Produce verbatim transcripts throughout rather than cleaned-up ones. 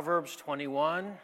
Proverbs twenty-one.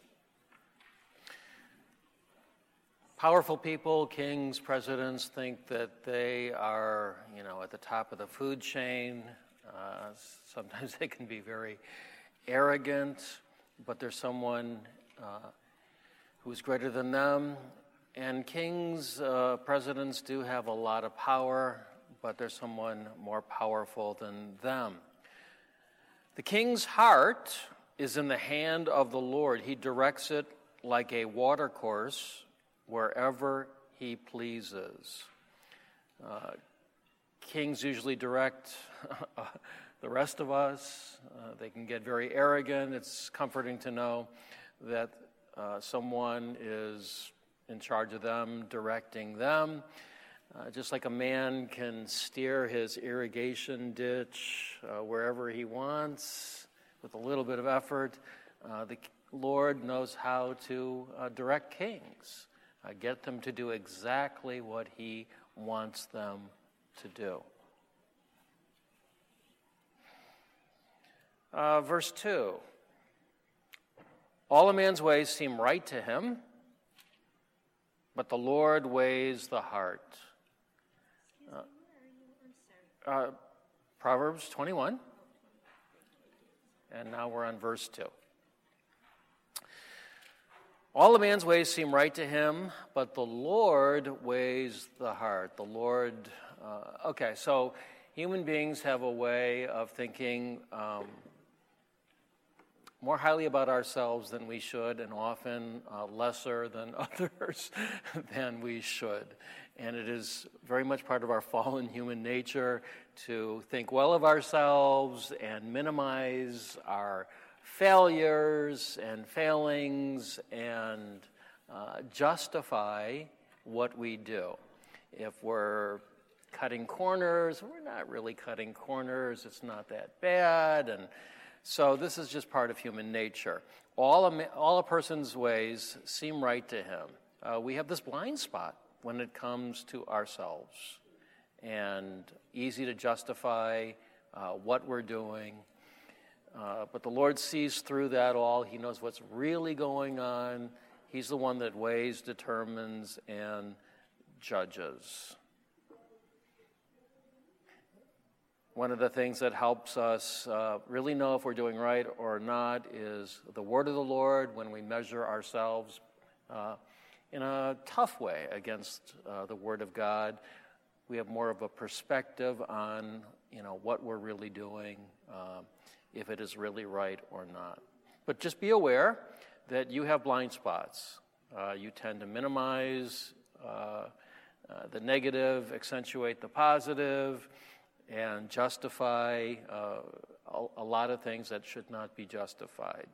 Powerful people, kings, presidents, think that they are, you know, at the top of the food chain. Uh, sometimes they can be very arrogant, but there's someone uh, who's greater than them. And kings, uh, presidents do have a lot of power, but there's someone more powerful than them. The king's heart is in the hand of the Lord. He directs it like a watercourse wherever he pleases. Uh, kings usually direct the rest of us. Uh, they can get very arrogant. It's comforting to know that uh, someone is in charge of them, directing them. Uh, just like a man can steer his irrigation ditch uh, wherever he wants with a little bit of effort, uh, the Lord knows how to uh, direct kings, uh, get them to do exactly what he wants them to do. Uh, verse two. All a man's ways seem right to him, but the Lord weighs the heart. Uh, uh, Proverbs twenty-one. And now we're on verse two. All a man's ways seem right to him, but the Lord weighs the heart. The Lord, uh, okay, so human beings have a way of thinking um, more highly about ourselves than we should, and often uh, lesser than others than we should. And it is very much part of our fallen human nature to think well of ourselves and minimize our failures and failings and uh, justify what we do. If we're cutting corners, we're not really cutting corners. It's not that bad. And so this is just part of human nature. All a, all a person's ways seem right to him. Uh, we have this blind spot when it comes to ourselves, and easy to justify uh, what we're doing. Uh, but the Lord sees through that all. He knows what's really going on. He's the one that weighs, determines, and judges. One of the things that helps us uh, really know if we're doing right or not is the word of the Lord when we measure ourselves uh, in a tough way against uh, the word of God. We have more of a perspective on, you know, what we're really doing, uh, if it is really right or not. But just be aware that you have blind spots. Uh, you tend to minimize uh, uh, the negative, accentuate the positive, and justify uh, a, a lot of things that should not be justified.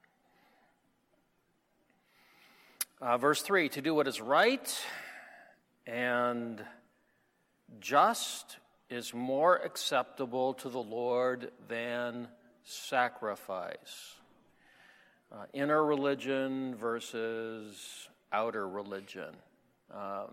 Uh, verse three, to do what is right and just is more acceptable to the Lord than sacrifice. Uh, inner religion versus outer religion. Um,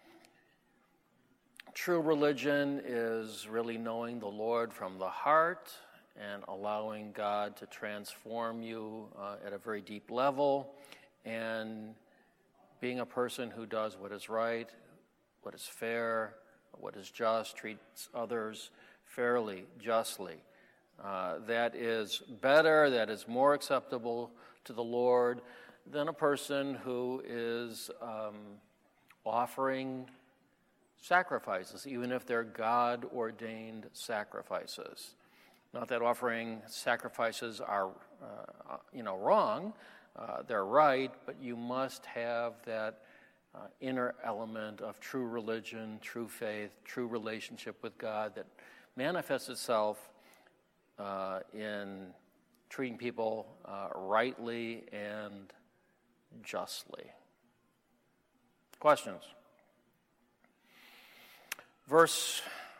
true religion is really knowing the Lord from the heart and allowing God to transform you uh, at a very deep level, and being a person who does what is right, what is fair, what is just, treats others fairly, justly. Uh, that is better, that is more acceptable to the Lord than a person who is um, offering sacrifices, even if they're God-ordained sacrifices. Not that offering sacrifices are, uh, you know, wrong. Uh, they're right, but you must have that uh, inner element of true religion, true faith, true relationship with God that manifests itself uh, in treating people uh, rightly and justly. Questions? Verse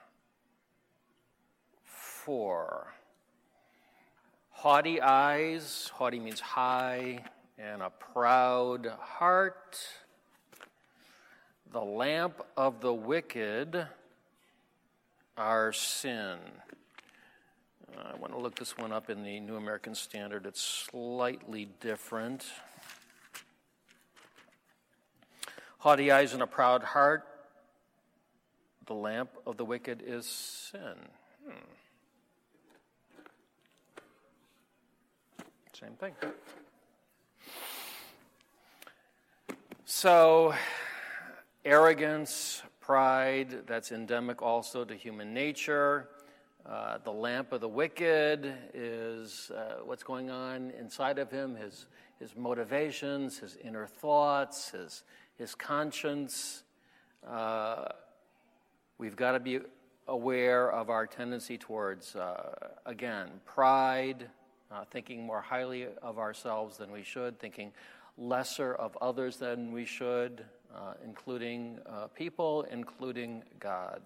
four. Haughty eyes, haughty means high, and a proud heart. The lamp of the wicked are sin. Uh, I want to look this one up in the New American Standard. It's slightly different. Haughty eyes and a proud heart, the lamp of the wicked is sin. Hmm. Same thing. So, arrogance, pride, that's endemic also to human nature. Uh, the lamp of the wicked is uh, what's going on inside of him, his his motivations, his inner thoughts, his his conscience. Uh, we've got to be aware of our tendency towards, uh, again, pride, uh, thinking more highly of ourselves than we should, thinking lesser of others than we should, uh, including uh, people, including God.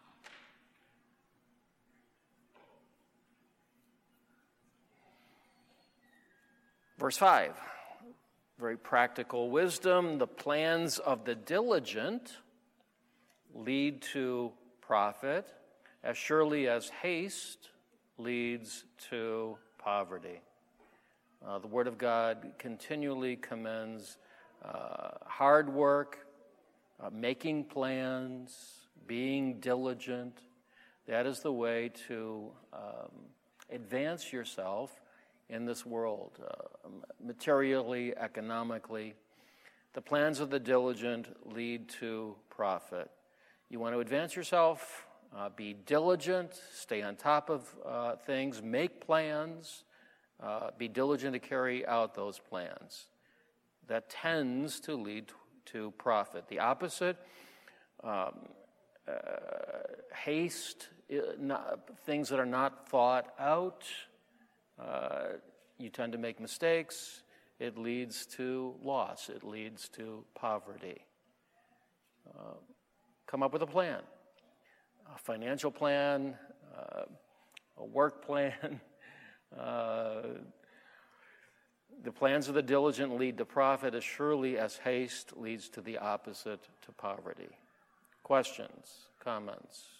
Verse five. Very practical wisdom. The plans of the diligent lead to profit, as surely as haste leads to poverty. Uh, the Word of God continually commends uh, hard work, uh, making plans, being diligent. That is the way to um, advance yourself in this world, uh, materially, economically. The plans of the diligent lead to profit. You want to advance yourself, uh, be diligent, stay on top of uh, things, make plans, uh, be diligent to carry out those plans. That tends to lead to profit. The opposite, um, uh, haste, uh, not, things that are not thought out, Uh, you tend to make mistakes. It leads to loss. It leads to poverty. Uh, come up with a plan, a financial plan, uh, a work plan. uh, the plans of the diligent lead to profit as surely as haste leads to the opposite, to poverty. Questions, comments?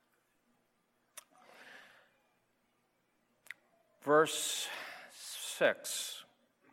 Verse six,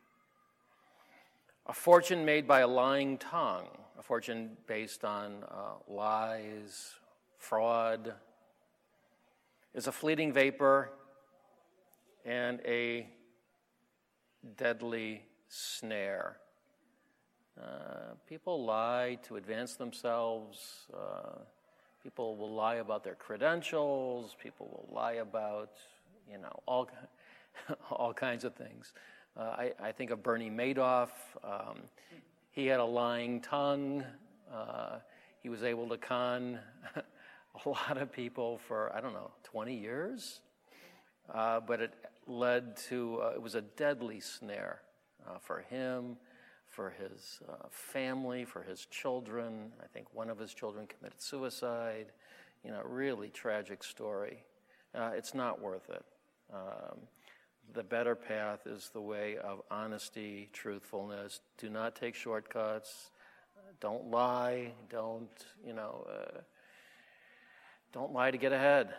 a fortune made by a lying tongue, a fortune based on uh, lies, fraud, is a fleeting vapor and a deadly snare. Uh, people lie to advance themselves. Uh, people will lie about their credentials. People will lie about, you know, all all kinds of things. Uh, I, I think of Bernie Madoff. Um, he had a lying tongue. Uh, he was able to con a lot of people for, I don't know, twenty years. Uh, but it led to, uh, it was a deadly snare uh, for him, for his uh, family, for his children. I think one of his children committed suicide. You know, really tragic story. Uh, it's not worth it. Um, the better path is the way of honesty, truthfulness. Do not take shortcuts. Don't lie. Don't, you know, uh, don't lie to get ahead.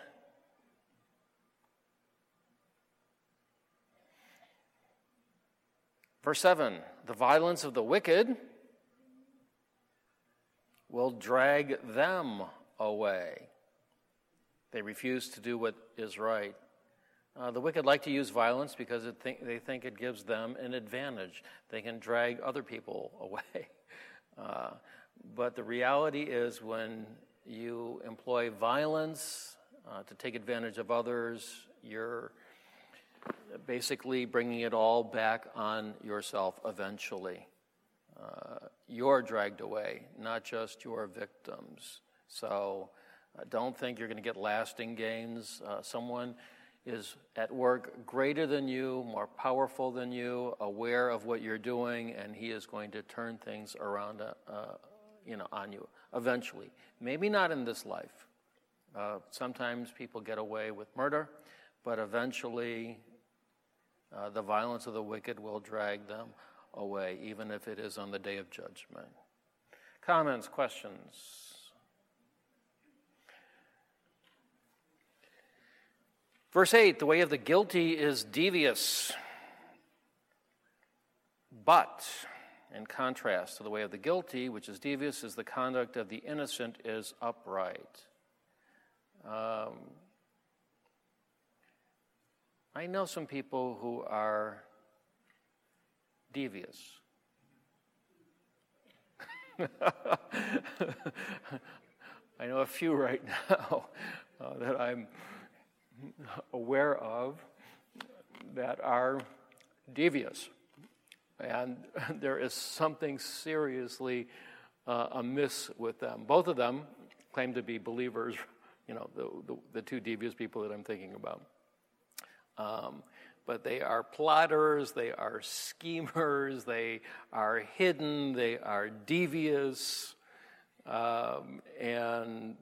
Verse seven, the violence of the wicked will drag them away. They refuse to do what is right. Uh, the wicked like to use violence because it think, they think it gives them an advantage. They can drag other people away. Uh, but the reality is when you employ violence uh, to take advantage of others, you're basically bringing it all back on yourself eventually. Uh, you're dragged away, not just your victims. So uh, don't think you're going to get lasting gains. Uh, someone is at work greater than you, more powerful than you, aware of what you're doing, and he is going to turn things around uh, uh, you know, on you eventually. Maybe not in this life. Uh, sometimes people get away with murder, but eventually uh, the violence of the wicked will drag them away, even if it is on the day of judgment. Comments, questions? Verse eight, the way of the guilty is devious. But, in contrast to the way of the guilty, which is devious, is the conduct of the innocent is upright. Um, I know some people who are devious. I know a few right now uh, that I'm aware of that are devious. And there is something seriously uh, amiss with them. Both of them claim to be believers, you know, the, the, the two devious people that I'm thinking about. Um, but they are plotters, they are schemers, they are hidden, they are devious, um, and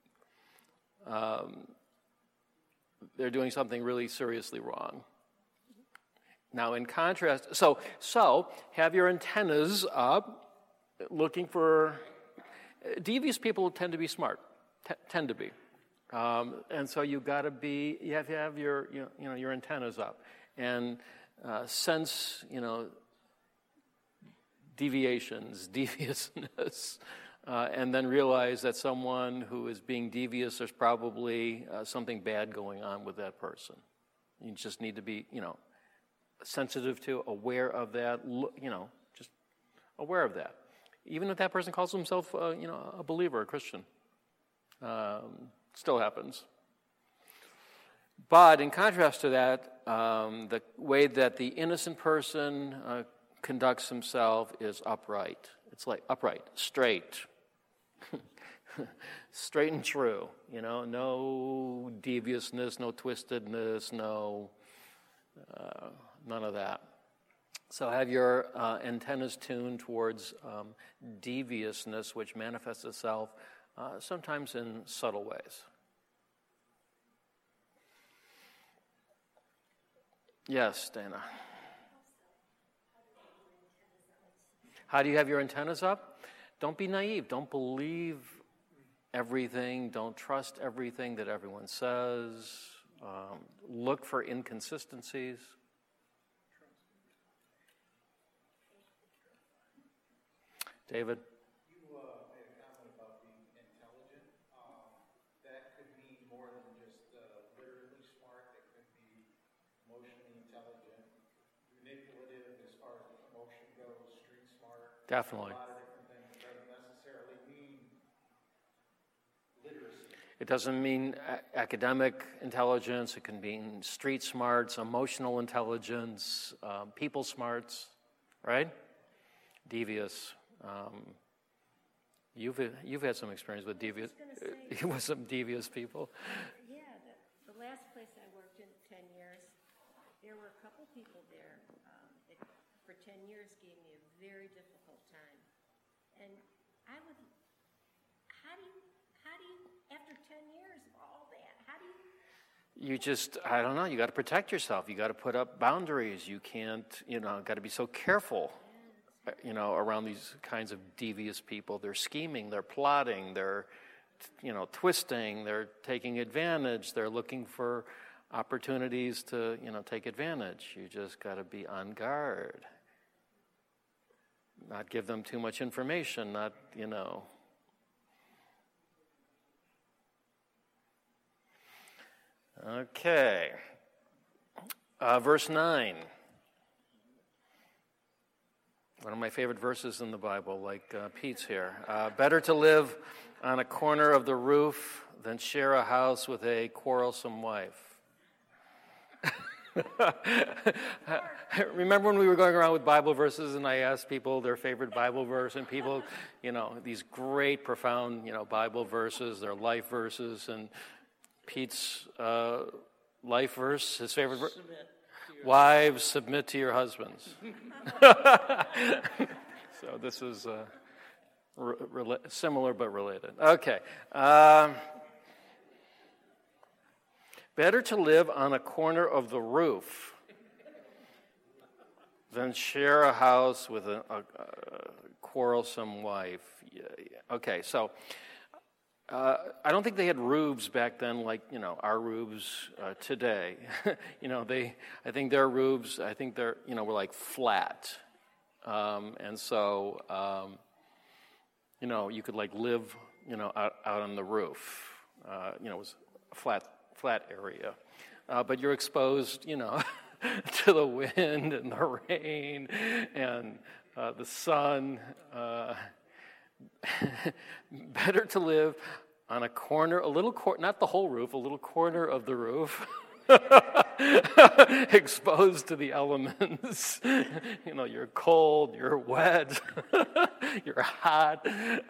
um, they're doing something really seriously wrong. Now, in contrast, so so have your antennas up, looking for devious people tend to be smart, t- tend to be, um, and so you got to be you have to have your you know, you know your antennas up and uh, sense you know deviations, deviousness, uh, and then realize that someone who is being devious, there's probably uh, something bad going on with that person. You just need to be you know. sensitive to, aware of that, you know, just aware of that. Even if that person calls himself, uh, you know, a believer, a Christian, um, still happens. But in contrast to that, um, the way that the innocent person uh, conducts himself is upright. It's like upright, straight, straight and true. You know, no deviousness, no twistedness, no. Uh, None of that. So have your uh, antennas tuned towards um, deviousness, which manifests itself uh, sometimes in subtle ways. Yes, Dana. How do you have your antennas up? Don't be naive. Don't believe everything. Don't trust everything that everyone says. Um, look for inconsistencies. David? You uh, made a comment about being intelligent. Um, that could mean more than just uh, literally smart. It could be emotionally intelligent, manipulative as far as emotion goes, street smart. Definitely. A lot of different things. It doesn't necessarily mean literacy. It doesn't mean a- academic intelligence. It can mean street smarts, emotional intelligence, um, people smarts, right? Devious. Um, you've you've had some experience with devious say, with some devious people. Yeah, the, the last place I worked in ten years, there were a couple people there um, that for ten years gave me a very difficult time, and I would, how do you, how do you, after ten years of all that, how do you? You just, I don't know. You got to protect yourself. You got to put up boundaries. You can't, you know, got to be so careful. You know, around these kinds of devious people. They're scheming, they're plotting, they're, you know, twisting, they're taking advantage, they're looking for opportunities to, you know, take advantage. You just got to be on guard. Not give them too much information, not, you know. Okay. Uh, verse nine. One of my favorite verses in the Bible, like uh, Pete's here. Uh, Better to live on a corner of the roof than share a house with a quarrelsome wife. Remember when we were going around with Bible verses and I asked people their favorite Bible verse, and people, you know, these great, profound, you know, Bible verses, their life verses, and Pete's uh, life verse, his favorite verse. Wives, submit to your husbands. So this is uh, re- re- similar but related. Okay. Um, better to live on a corner of the roof than share a house with a, a, a quarrelsome wife. Yeah, yeah. Okay, so Uh, I don't think they had roofs back then like, you know, our roofs uh, today. you know, they, I think their roofs, I think they're, you know, were like flat. Um, and so, um, you know, you could like live, you know, out, out on the roof. Uh, you know, it was a flat, flat area. Uh, but you're exposed, you know, to the wind and the rain and uh, the sun. Uh, better to live on a corner, a little corner, not the whole roof, a little corner of the roof, exposed to the elements. You know, you're cold, you're wet, you're hot.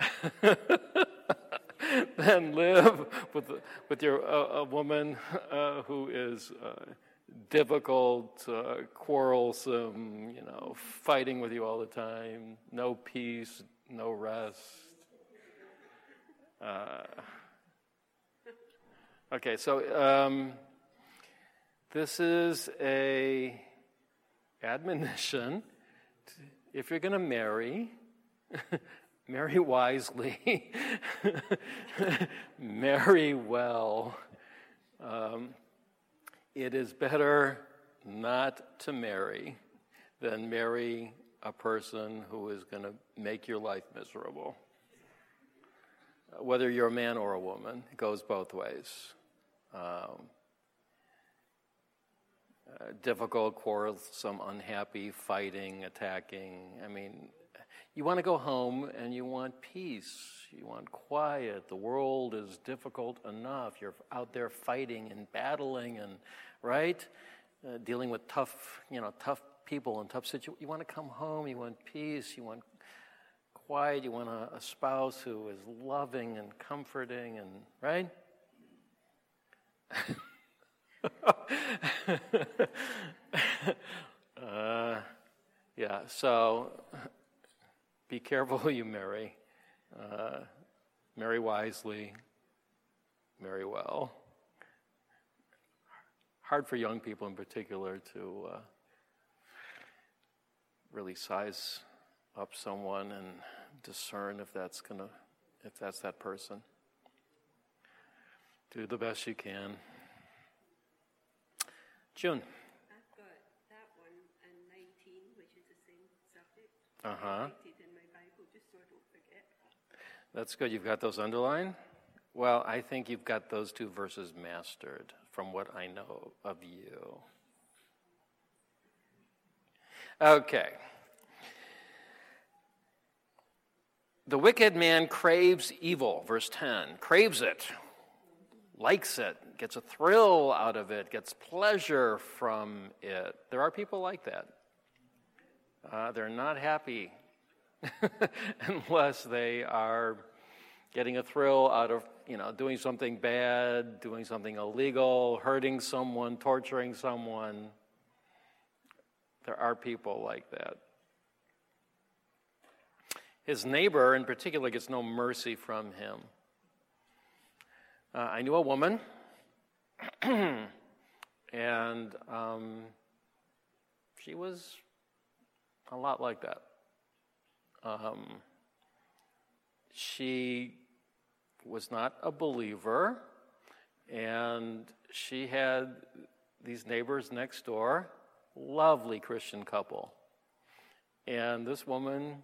Then live with with your uh, a woman uh, who is uh, difficult, uh, quarrelsome, you know, fighting with you all the time, no peace, no rest. Uh, okay, so um, this is a admonition. To, if you're going to marry, marry wisely, marry well. Um, it is better not to marry than marry a person who is going to make your life miserable. Whether you're a man or a woman, it goes both ways. Um, uh, difficult, quarrelsome, unhappy, fighting, attacking. I mean, you want to go home and you want peace. You want quiet. The world is difficult enough. You're out there fighting and battling and, right? Uh, dealing with tough, you know, tough people and tough situations. You want to come home. You want peace. You want quiet. You want a, a spouse who is loving and comforting and, right? uh, yeah, so be careful who you marry. Uh, marry wisely. Marry well. Hard for young people in particular to uh, really size up someone and discern if that's gonna, if that's that person. Do the best you can. June. I've got that one and nineteen, which is the same subject. Uh-huh. Highlighted in my Bible, just so I don't forget. That's good. You've got those underlined? Well, I think you've got those two verses mastered from what I know of you. Okay. The wicked man craves evil, verse ten. Craves it, likes it, gets a thrill out of it, gets pleasure from it. There are people like that. Uh, they're not happy unless they are getting a thrill out of, you know, doing something bad, doing something illegal, hurting someone, torturing someone. There are people like that. His neighbor, in particular, gets no mercy from him. Uh, I knew a woman, and um, she was a lot like that. Um, she was not a believer, and she had these neighbors next door, lovely Christian couple. And this woman,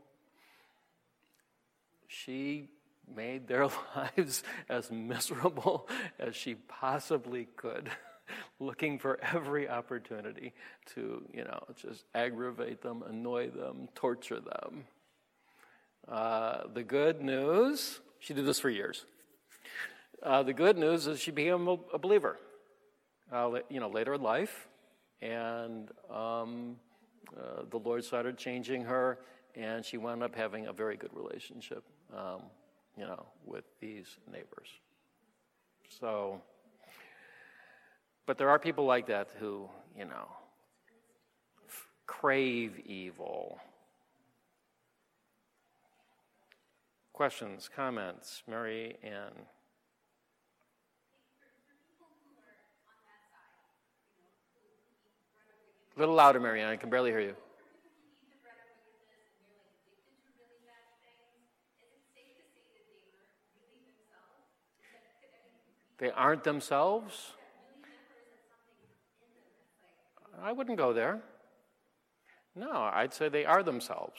she made their lives as miserable as she possibly could, looking for every opportunity to, you know, just aggravate them, annoy them, torture them. Uh, the good news, she did this for years. Uh, the good news is she became a, a believer, uh, you know, later in life, and um, uh, the Lord started changing her, and she wound up having a very good relationship, um, you know, with these neighbors. So, but there are people like that who, you know, f- crave evil. Questions, comments? Mary Ann. A little louder, Mary Ann. I can barely hear you. They aren't themselves? I wouldn't go there. No, I'd say they are themselves.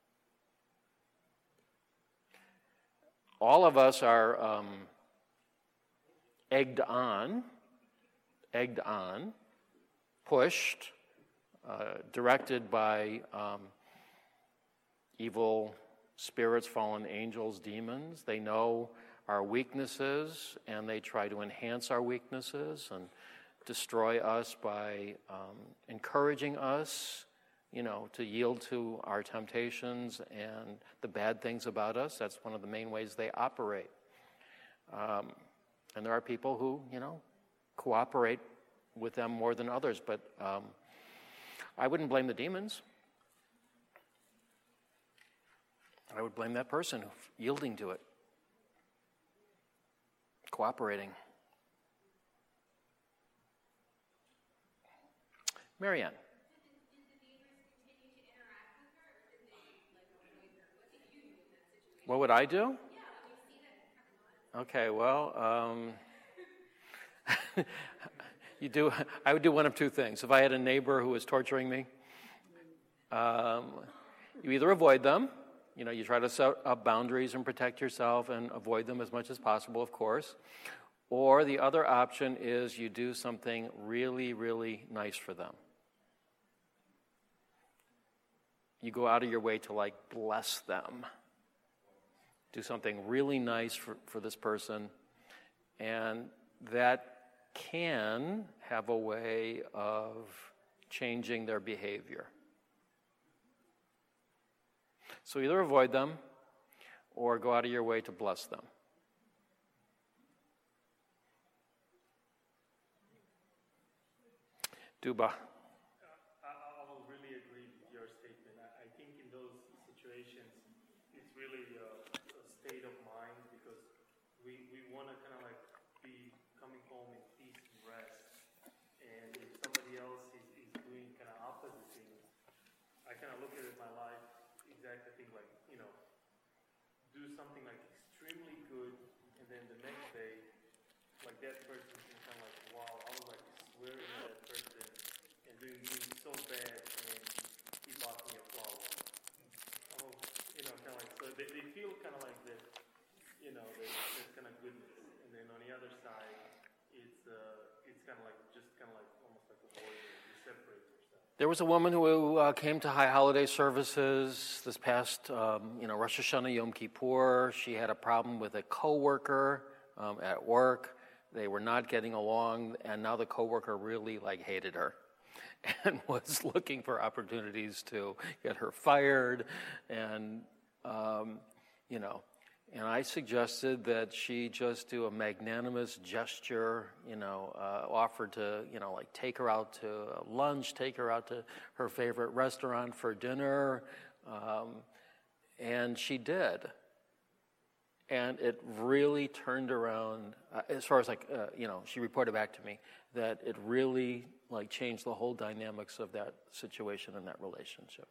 All of us are um, egged on, egged on, pushed, uh, directed by um, evil spirits, fallen angels, demons. They know our weaknesses, and they try to enhance our weaknesses and destroy us by um, encouraging us, you know, to yield to our temptations and the bad things about us. That's one of the main ways they operate. Um, and there are people who, you know, cooperate with them more than others, but um, I wouldn't blame the demons. I would blame that person yielding to it, cooperating. Marianne. What would I do? Okay, well, um, you do. I would do one of two things. If I had a neighbor who was torturing me, um, you either avoid them. You know, you try to set up boundaries and protect yourself and avoid them as much as possible, of course. Or the other option is you do something really, really nice for them. You go out of your way to, like, bless them. Do something really nice for, for this person. And that can have a way of changing their behavior. So either avoid them or go out of your way to bless them. Duba. Uh, I will really agree with your statement. I, I think in those situations, it's really a, a state of mind because we, we want to kind of like be coming home in peace and rest. And if somebody else is, is doing kind of opposite things, I kind of look at it in my life exactly think like, you know, do something like extremely good, and then the next day, like that person can kind of like, wow, I was like swearing at that person and doing, doing so bad, and he bought me a flower. I was, you know, kind of like, so they, they feel kind of like that, you know, that there's kind of goodness, and then on the other side, it's uh, it's kind of like just kind of like almost like a void, you separate yourself. There was a woman who uh, came to High Holiday services this past, um, you know, Rosh Hashanah, Yom Kippur. She had a problem with a coworker um, at work. They were not getting along, and now the coworker really like hated her and was looking for opportunities to get her fired, and um, you know. And I suggested that she just do a magnanimous gesture, you know, uh, offer to, you know, like take her out to lunch, take her out to her favorite restaurant for dinner. Um, and she did. And it really turned around, uh, as far as like, uh, you know, she reported back to me that it really like changed the whole dynamics of that situation and that relationship.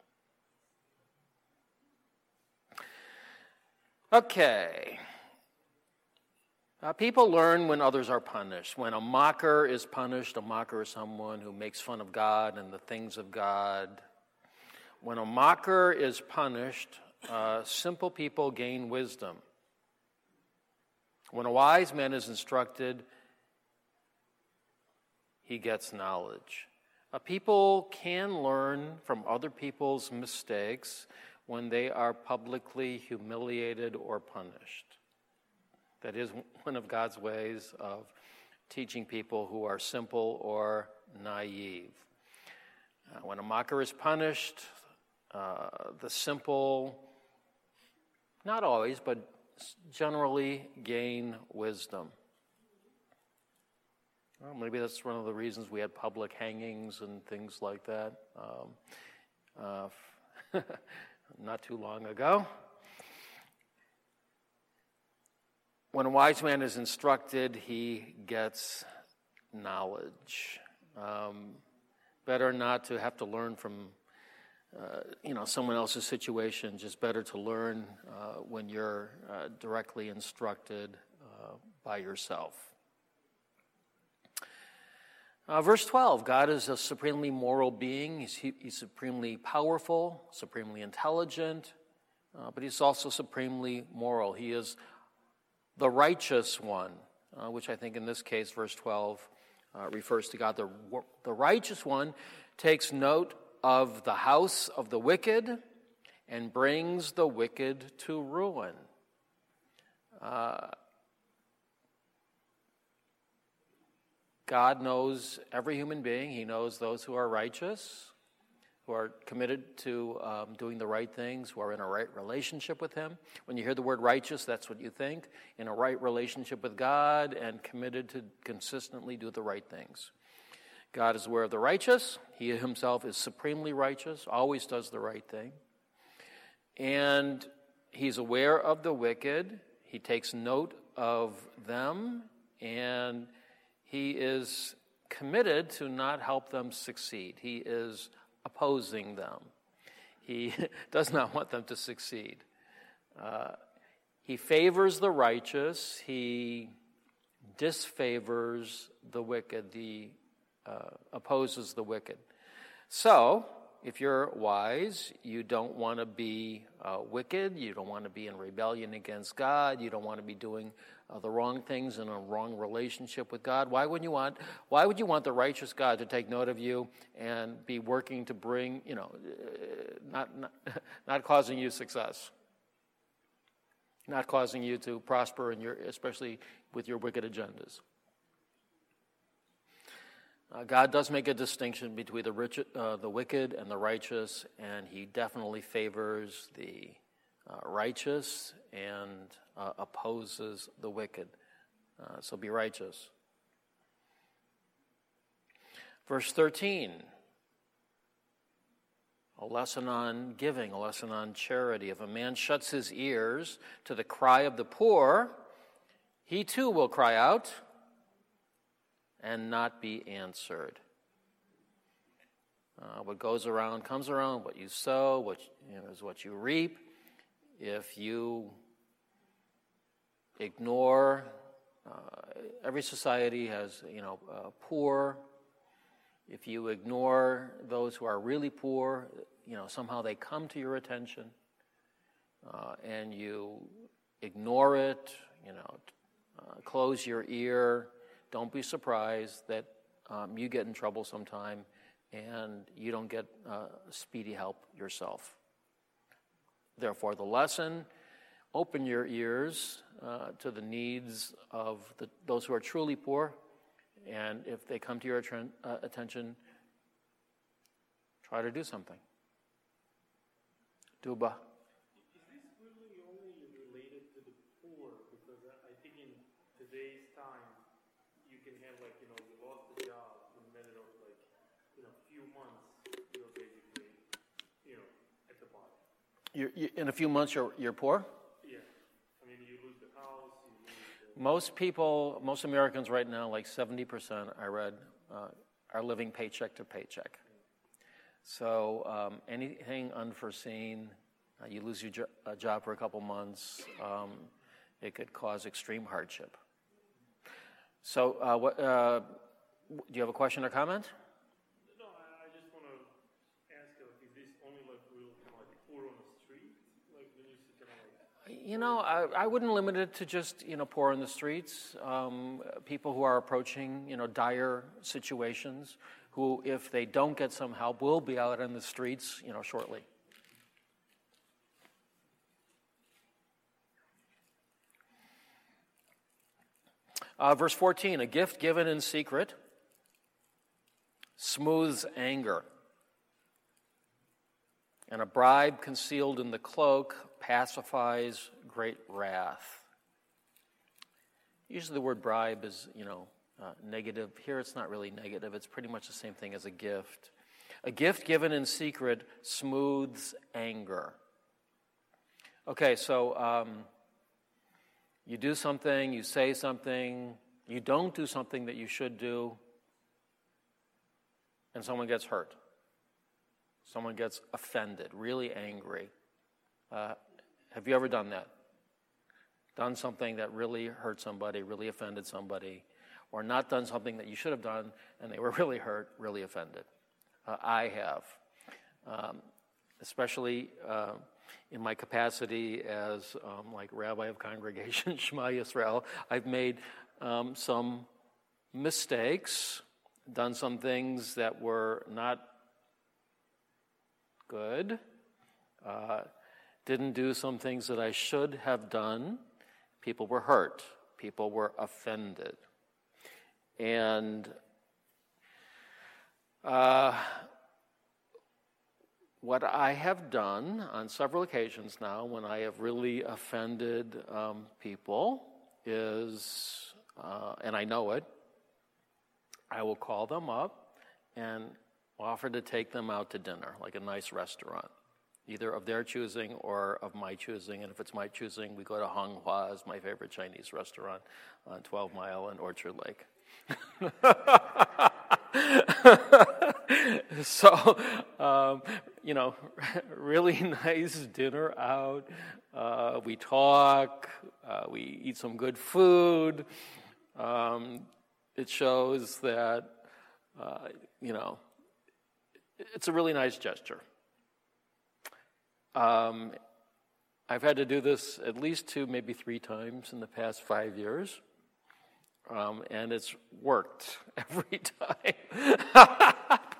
Okay. Uh, people learn when others are punished. When a mocker is punished, a mocker is someone who makes fun of God and the things of God. When a mocker is punished, uh, simple people gain wisdom. When a wise man is instructed, he gets knowledge. Uh, people can learn from other people's mistakes when they are publicly humiliated or punished. That is one of God's ways of teaching people who are simple or naive. Uh, when a mocker is punished, uh, the simple, not always, but generally gain wisdom. Well, maybe that's one of the reasons we had public hangings and things like that. Um, uh, not too long ago. When a wise man is instructed, he gets knowledge. Um, better not to have to learn from, uh, you know, someone else's situation. Just better to learn uh, when you're uh, directly instructed uh, by yourself. Uh, verse twelve, God is a supremely moral being. He's, he, he's supremely powerful, supremely intelligent, uh, but he's also supremely moral. He is the righteous one, uh, which I think in this case, verse twelve, uh, refers to God. The, the righteous one takes note of the house of the wicked and brings the wicked to ruin. Uh, God knows every human being. He knows those who are righteous, who are committed to um, doing the right things, who are in a right relationship with him. When you hear the word righteous, that's what you think. In a right relationship with God and committed to consistently do the right things. God is aware of the righteous. He himself is supremely righteous, always does the right thing. And he's aware of the wicked. He takes note of them, and he is committed to not help them succeed. He is opposing them. He does not want them to succeed. Uh, he favors the righteous. He disfavors the wicked. He uh, opposes the wicked. So, if you're wise, you don't want to be uh, wicked. You don't want to be in rebellion against God. You don't want to be doing uh, the wrong things in a wrong relationship with God. Why would you want? Why would you want the righteous God to take note of you and be working to bring, you know, uh, not, not not causing you success, not causing you to prosper in your, especially with your wicked agendas? Uh, God does make a distinction between the rich, uh, the wicked and the righteous, and he definitely favors the uh, righteous and uh, opposes the wicked. Uh, so be righteous. Verse thirteen, a lesson on giving, a lesson on charity. If a man shuts his ears to the cry of the poor, he too will cry out and not be answered. Uh, what goes around comes around. What you sow, what you know, is what you reap. If you ignore, uh, every society has, you know, uh, poor. If you ignore those who are really poor, you know, somehow they come to your attention, uh, and you ignore it. You know, uh, close your ear. Don't be surprised that um, you get in trouble sometime and you don't get uh, speedy help yourself. Therefore, the lesson, open your ears uh, to the needs of the, those who are truly poor, and if they come to your atten- uh, attention, try to do something. Duba. Is this really only related to the poor? Because I think in today's time, you can have, like, you know, you lost the job in a matter of, like, you know, few months, you're basically, you know, at the bottom. You're, you, in a few months, you're, you're poor? Yeah. I mean, you lose the house, you lose the... Most people, most Americans right now, like seventy percent, I read, uh, are living paycheck to paycheck. So um, anything unforeseen, uh, you lose your jo- uh, job for a couple months, um, it could cause extreme hardship. So, uh, what, uh, do you have a question or comment? No, I, I just want to ask, like, is this only, like, real kind of like poor on the street? Like, when you see kind of like... You know, I, I wouldn't limit it to just, you know, poor on the streets. Um, people who are approaching, you know, dire situations, who, if they don't get some help, will be out on the streets, you know, shortly. Uh, verse fourteen, a gift given in secret smooths anger, and a bribe concealed in the cloak pacifies great wrath. Usually the word bribe is, you know, uh, negative. Here it's not really negative. It's pretty much the same thing as a gift. A gift given in secret smooths anger. Okay, so... Um, You do something, you say something, you don't do something that you should do, and someone gets hurt. Someone gets offended, really angry. Uh, have you ever done that? Done something that really hurt somebody, really offended somebody, or not done something that you should have done, and they were really hurt, really offended. Uh, I have, um, especially uh, in my capacity as um, like rabbi of congregation Shema Yisrael. I've made um, some mistakes, done some things that were not good, uh, didn't do some things that I should have done. People were hurt. People were offended. And uh, what I have done on several occasions now when I have really offended um, people is, uh, and I know it, I will call them up and offer to take them out to dinner, like a nice restaurant, either of their choosing or of my choosing. And if it's my choosing, we go to Hong Hua's, my favorite Chinese restaurant on twelve Mile and Orchard Lake. So, um, you know, really nice dinner out. Uh, we talk. Uh, we eat some good food. Um, it shows that, uh, you know, it's a really nice gesture. Um, I've had to do this at least two, maybe three times in the past five years. Um, and it's worked every time.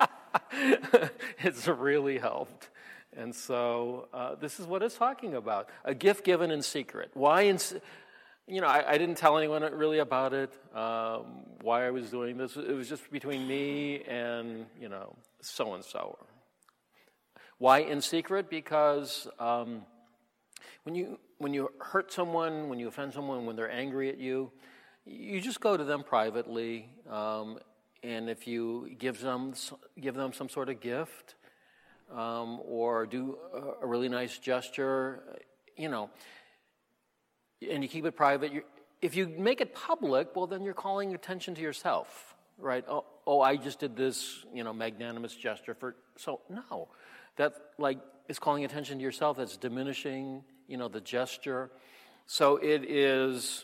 It's really helped. And so uh, this is what it's talking about. A gift given in secret. Why in You know, I, I didn't tell anyone really about it, um, why I was doing this. It was just between me and, you know, so-and-so. Why in secret? Because um, when you when you hurt someone, when you offend someone, when they're angry at you, you just go to them privately, um, and if you give them give them some sort of gift um, or do a, a really nice gesture, you know, and you keep it private. You're, if you make it public, well, then you're calling attention to yourself, right? Oh, oh, I just did this, you know, magnanimous gesture for. So no, that like is calling attention to yourself. That's diminishing, you know, the gesture. So it is.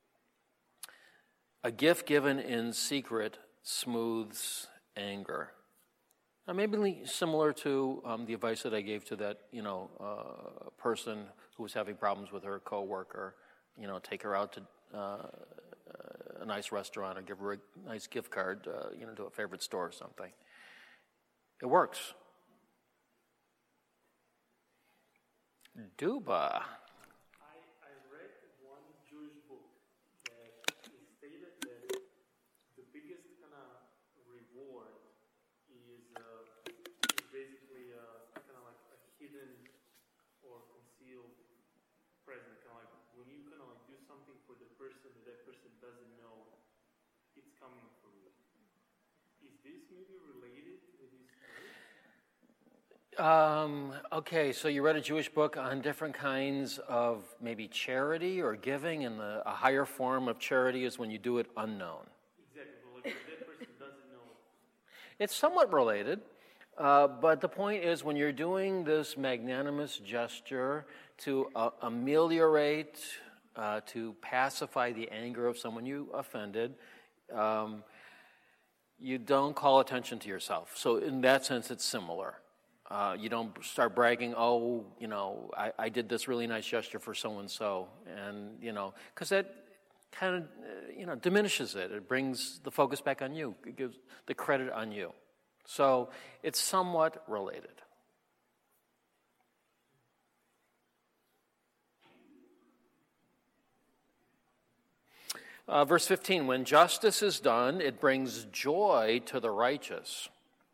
A gift given in secret smooths anger. Now, maybe similar to um, the advice that I gave to that, you know, uh, person who was having problems with her coworker. You know, take her out to uh, a nice restaurant or give her a nice gift card, uh, you know, to a favorite store or something. It works. Duba. Person that that person doesn't know it's coming from you. Is this maybe related to this? Um, okay, so you read a Jewish book on different kinds of maybe charity or giving, and the, a higher form of charity is when you do it unknown. Exactly, but like that person doesn't know. It's somewhat related, uh, but the point is when you're doing this magnanimous gesture to uh, ameliorate Uh, to pacify the anger of someone you offended, um, you don't call attention to yourself. So in that sense, it's similar. Uh, you don't start bragging, oh, you know, I, I did this really nice gesture for so-and-so, and, you know, because that kind of, uh, you know, diminishes it. It brings the focus back on you. It gives the credit on you. So it's somewhat related. Uh, verse fifteen, when justice is done, it brings joy to the righteous,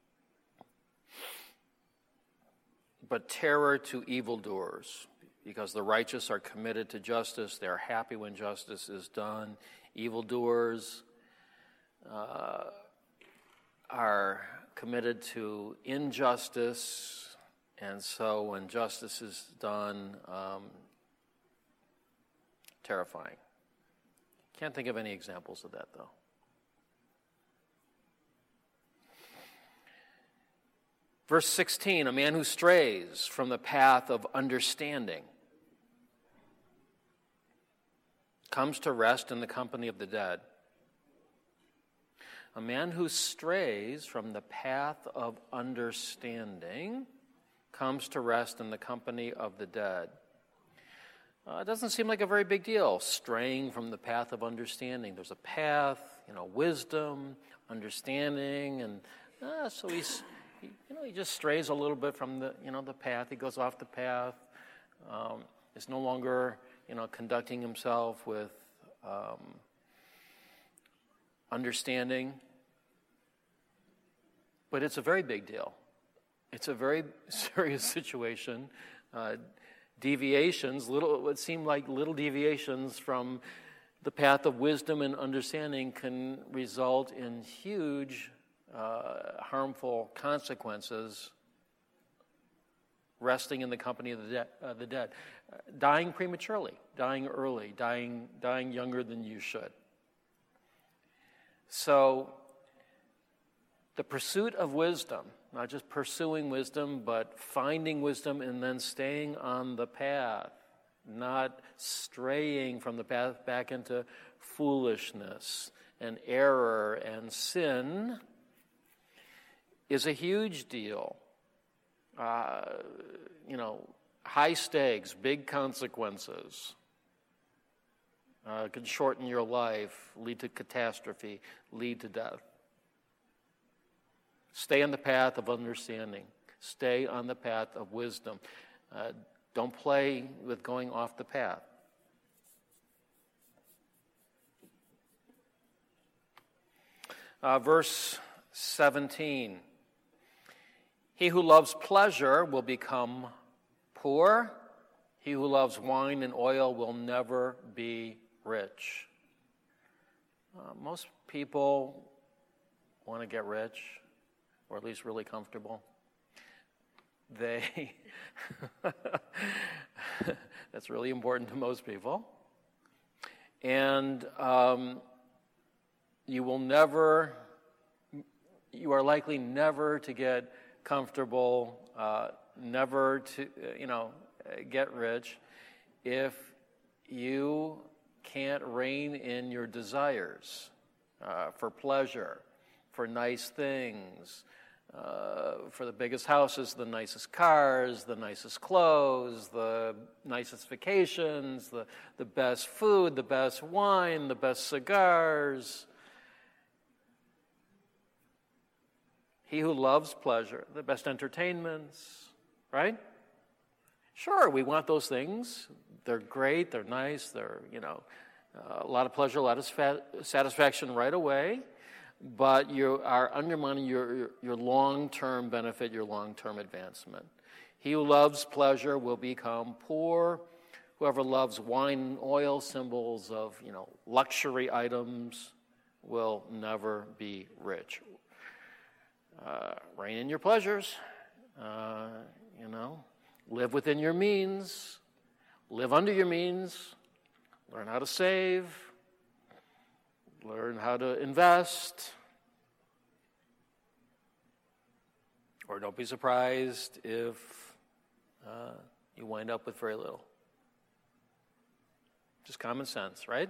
but terror to evildoers, because the righteous are committed to justice. They're happy when justice is done. Evildoers uh, are committed to injustice, and so when justice is done, um, terrifying. Can't think of any examples of that, though. Verse sixteen, a man who strays from the path of understanding comes to rest in the company of the dead. a man who strays from the path of understanding comes to rest in the company of the dead. Uh, it doesn't seem like a very big deal, straying from the path of understanding. There's a path, you know, wisdom, understanding, and uh, so he's, he, you know, he just strays a little bit from the, you know, the path. He goes off the path. Um, is no longer, you know, conducting himself with um, understanding. But it's a very big deal. It's a very serious situation. Uh, deviations, little, what seem like little deviations from the path of wisdom and understanding can result in huge, uh, harmful consequences. Resting in the company of the, de- uh, the dead, uh, dying prematurely, dying early, dying, dying younger than you should. So, the pursuit of wisdom, not just pursuing wisdom, but finding wisdom and then staying on the path, not straying from the path back into foolishness and error and sin, is a huge deal. Uh, you know, high stakes, big consequences. Uh, can shorten your life, lead to catastrophe, lead to death. Stay on the path of understanding. Stay on the path of wisdom. Uh, don't play with going off the path. Uh, verse seventeen. He who loves pleasure will become poor. He who loves wine and oil will never be rich. Uh, most people want to get rich, or at least really comfortable. They, that's really important to most people. And um, you will never, you are likely never to get comfortable, uh, never to, you know, get rich if you can't rein in your desires uh, for pleasure, for nice things, uh, for the biggest houses, the nicest cars, the nicest clothes, the nicest vacations, the, the best food, the best wine, the best cigars. He who loves pleasure, the best entertainments, right? Sure, we want those things. They're great, they're nice, they're, you know, uh, a lot of pleasure, a lot of satisfaction right away, but you are undermining your, your, your long-term benefit, your long-term advancement. He who loves pleasure will become poor. Whoever loves wine and oil, symbols of, you know, luxury items, will never be rich. Uh, rein in your pleasures, uh, you know, live within your means, live under your means, learn how to save, learn how to invest, or don't be surprised if uh, you wind up with very little. Just common sense, right?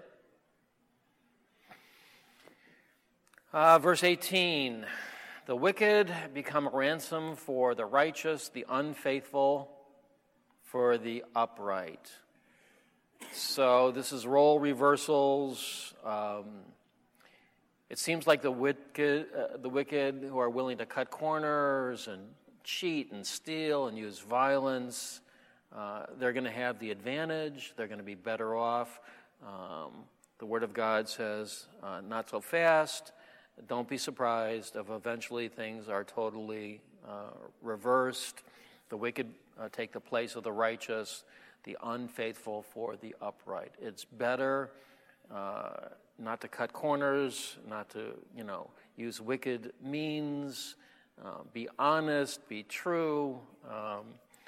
Uh, verse eighteen. The wicked become a ransom for the righteous, the unfaithful for the upright. So this is role reversals. Um, it seems like the wicked, uh, the wicked who are willing to cut corners and cheat and steal and use violence, uh, they're going to have the advantage. They're going to be better off. Um, the Word of God says, uh, not so fast. Don't be surprised if eventually things are totally uh, reversed. The wicked uh, take the place of the righteous, the unfaithful for the upright. It's better uh, not to cut corners, not to, you know, use wicked means, uh, be honest, be true. Um,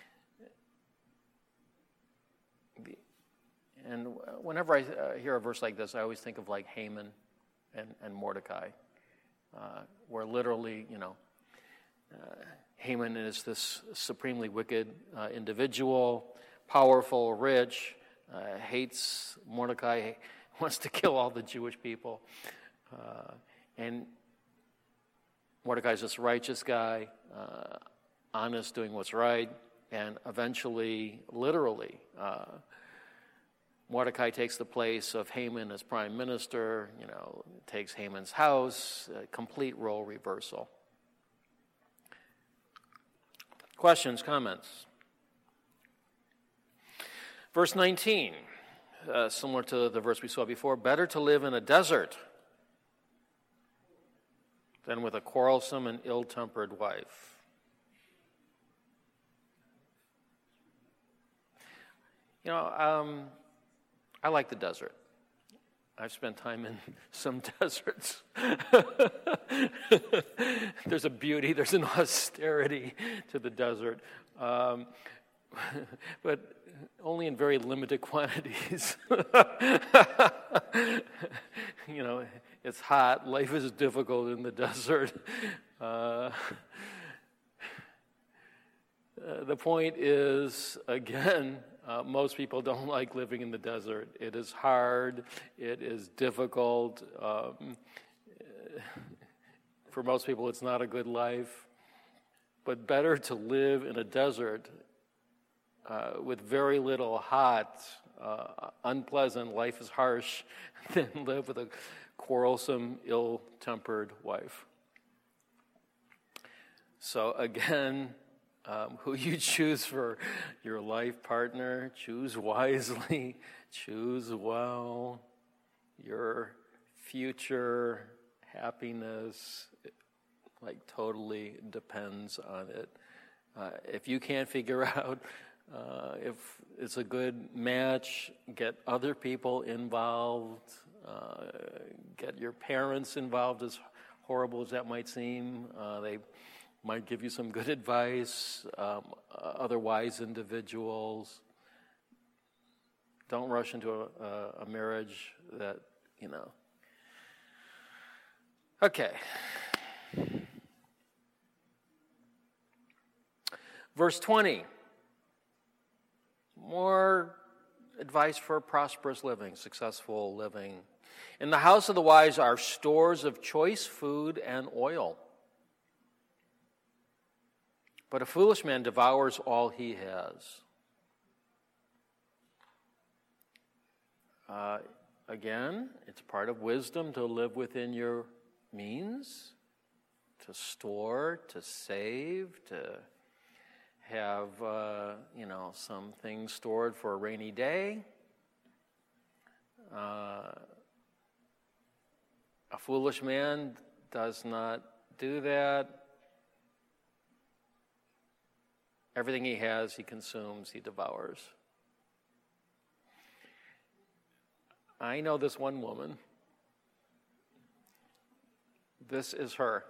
be, and whenever I uh, hear a verse like this, I always think of like Haman and, and Mordecai. Uh, where literally, you know, uh, Haman is this supremely wicked uh, individual, powerful, rich, uh, hates Mordecai, wants to kill all the Jewish people. Uh, and Mordecai's this righteous guy, uh, honest, doing what's right, and eventually, literally, uh, Mordecai takes the place of Haman as prime minister, you know, takes Haman's house, a complete role reversal. Questions, comments? Verse nineteen, uh, similar to the verse we saw before, better to live in a desert than with a quarrelsome and ill-tempered wife. You know, um, I like the desert. I've spent time in some deserts. There's a beauty, there's an austerity to the desert, um, but only in very limited quantities. You know, it's hot, life is difficult in the desert. Uh, uh, the point is, again, Uh, most people don't like living in the desert. It is hard. It is difficult. Um, for most people, it's not a good life. But better to live in a desert uh, with very little hot, uh, unpleasant, life is harsh, than live with a quarrelsome, ill-tempered wife. So again, Um, who you choose for your life partner, choose wisely, choose well. Your future happiness, like, totally depends on it. Uh, if you can't figure out uh, if it's a good match, get other people involved, uh, get your parents involved, as horrible as that might seem. Uh, they might give you some good advice, um, other wise individuals. Don't rush into a, a, a marriage that, you know. Okay. Verse twenty. More advice for prosperous living, successful living. In the house of the wise are stores of choice food and oil. But a foolish man devours all he has. Uh, again, it's part of wisdom to live within your means, to store, to save, to have, uh, you know, some things stored for a rainy day. Uh, a foolish man does not do that. Everything he has, he consumes, he devours. I know this one woman. This is her.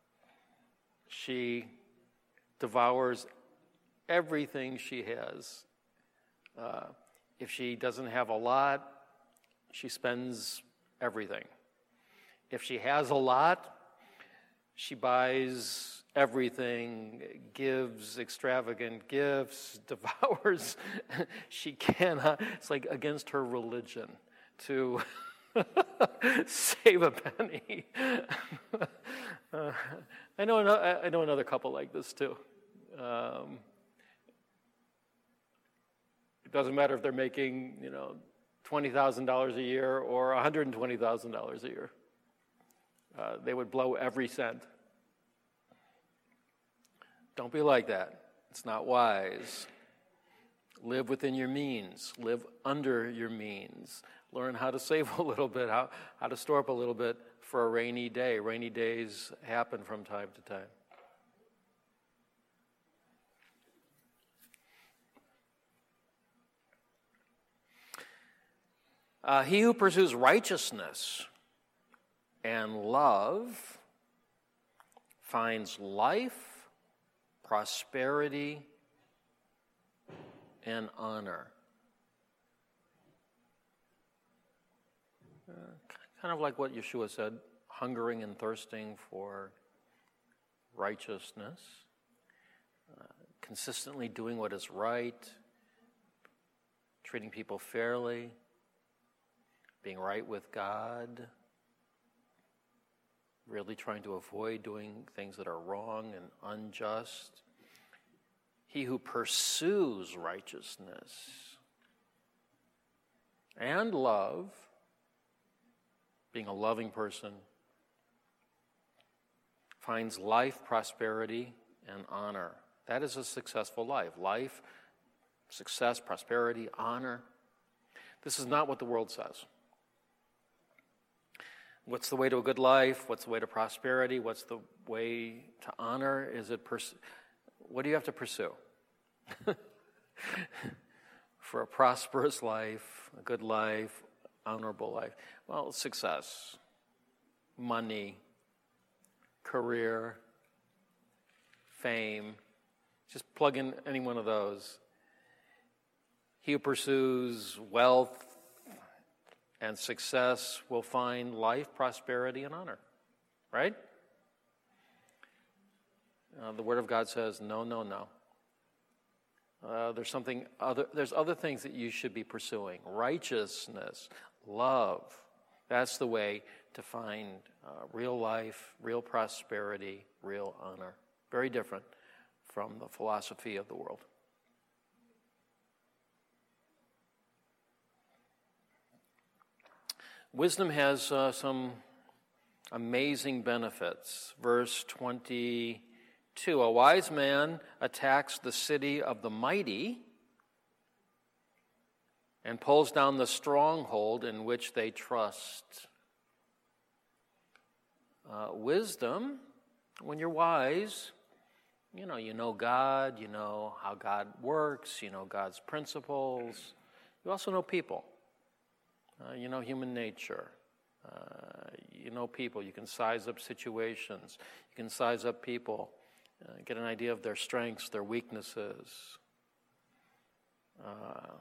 She devours everything she has. Uh, if she doesn't have a lot, she spends everything. If she has a lot, she buys everything, gives extravagant gifts, devours. She cannot, it's like against her religion to save a penny. uh, I know another, I know another couple like this too. Um, it doesn't matter if they're making, you know, twenty thousand dollars a year or one hundred twenty thousand dollars a year. Uh, they would blow every cent. Don't be like that. It's not wise. Live within your means. Live under your means. Learn how to save a little bit, how, how to store up a little bit for a rainy day. Rainy days happen from time to time. Uh, he who pursues righteousness and love finds life, prosperity, and honor. Uh, kind of like what Yeshua said, hungering and thirsting for righteousness, uh, consistently doing what is right, treating people fairly, being right with God, really trying to avoid doing things that are wrong and unjust. He who pursues righteousness and love, being a loving person, finds life, prosperity, and honor. That is a successful life. Life, success, prosperity, honor. This is not what the world says. What's the way to a good life? What's the way to prosperity? What's the way to honor? Is it pers- what do you have to pursue? For a prosperous life, a good life, honorable life. Well, success, money, career, fame. Just plug in any one of those. He who pursues wealth and success will find life, prosperity, and honor. Right? Uh, the Word of God says, no, no, no. Uh, there's something other. There's other things that you should be pursuing. Righteousness, love. That's the way to find uh, real life, real prosperity, real honor. Very different from the philosophy of the world. Wisdom has uh, some amazing benefits. Verse twenty-two, a wise man attacks the city of the mighty and pulls down the stronghold in which they trust. Uh, wisdom, when you're wise, you know, you know God, you know how God works, you know God's principles. You also know people. Uh, you know human nature. Uh, you know people. You can size up situations. You can size up people. Uh, get an idea of their strengths, their weaknesses. Uh,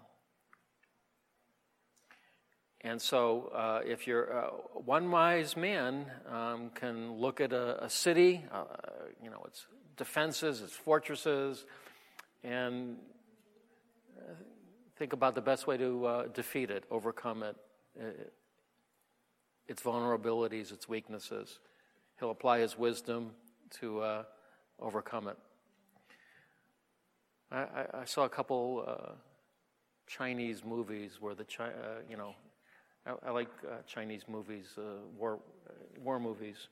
and so uh, if you're uh, one wise man um, can look at a, a city, uh, you know, its defenses, its fortresses, and uh, think about the best way to uh, defeat it, overcome it, uh, its vulnerabilities, its weaknesses. He'll apply his wisdom to uh, overcome it. I, I, I saw a couple uh, Chinese movies where the Chi- uh, you know, I, I like uh, Chinese movies, uh, war uh, war movies.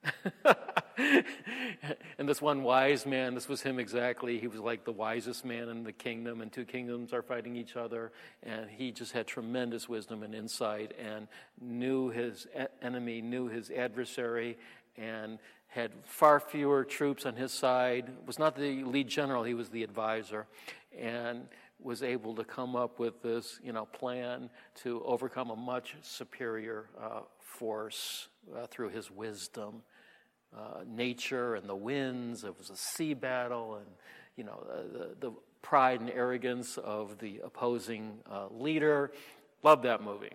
And this one wise man, this was him exactly. He was like the wisest man in the kingdom, and two kingdoms are fighting each other. And he just had tremendous wisdom and insight, and knew his enemy, knew his adversary, and had far fewer troops on his side. Was not the lead general; he was the advisor, and was able to come up with this, you know, plan to overcome a much superior uh, force uh, through his wisdom. Uh, nature and the winds. It was a sea battle, and you know uh, the, the pride and arrogance of the opposing uh, leader. Love that movie.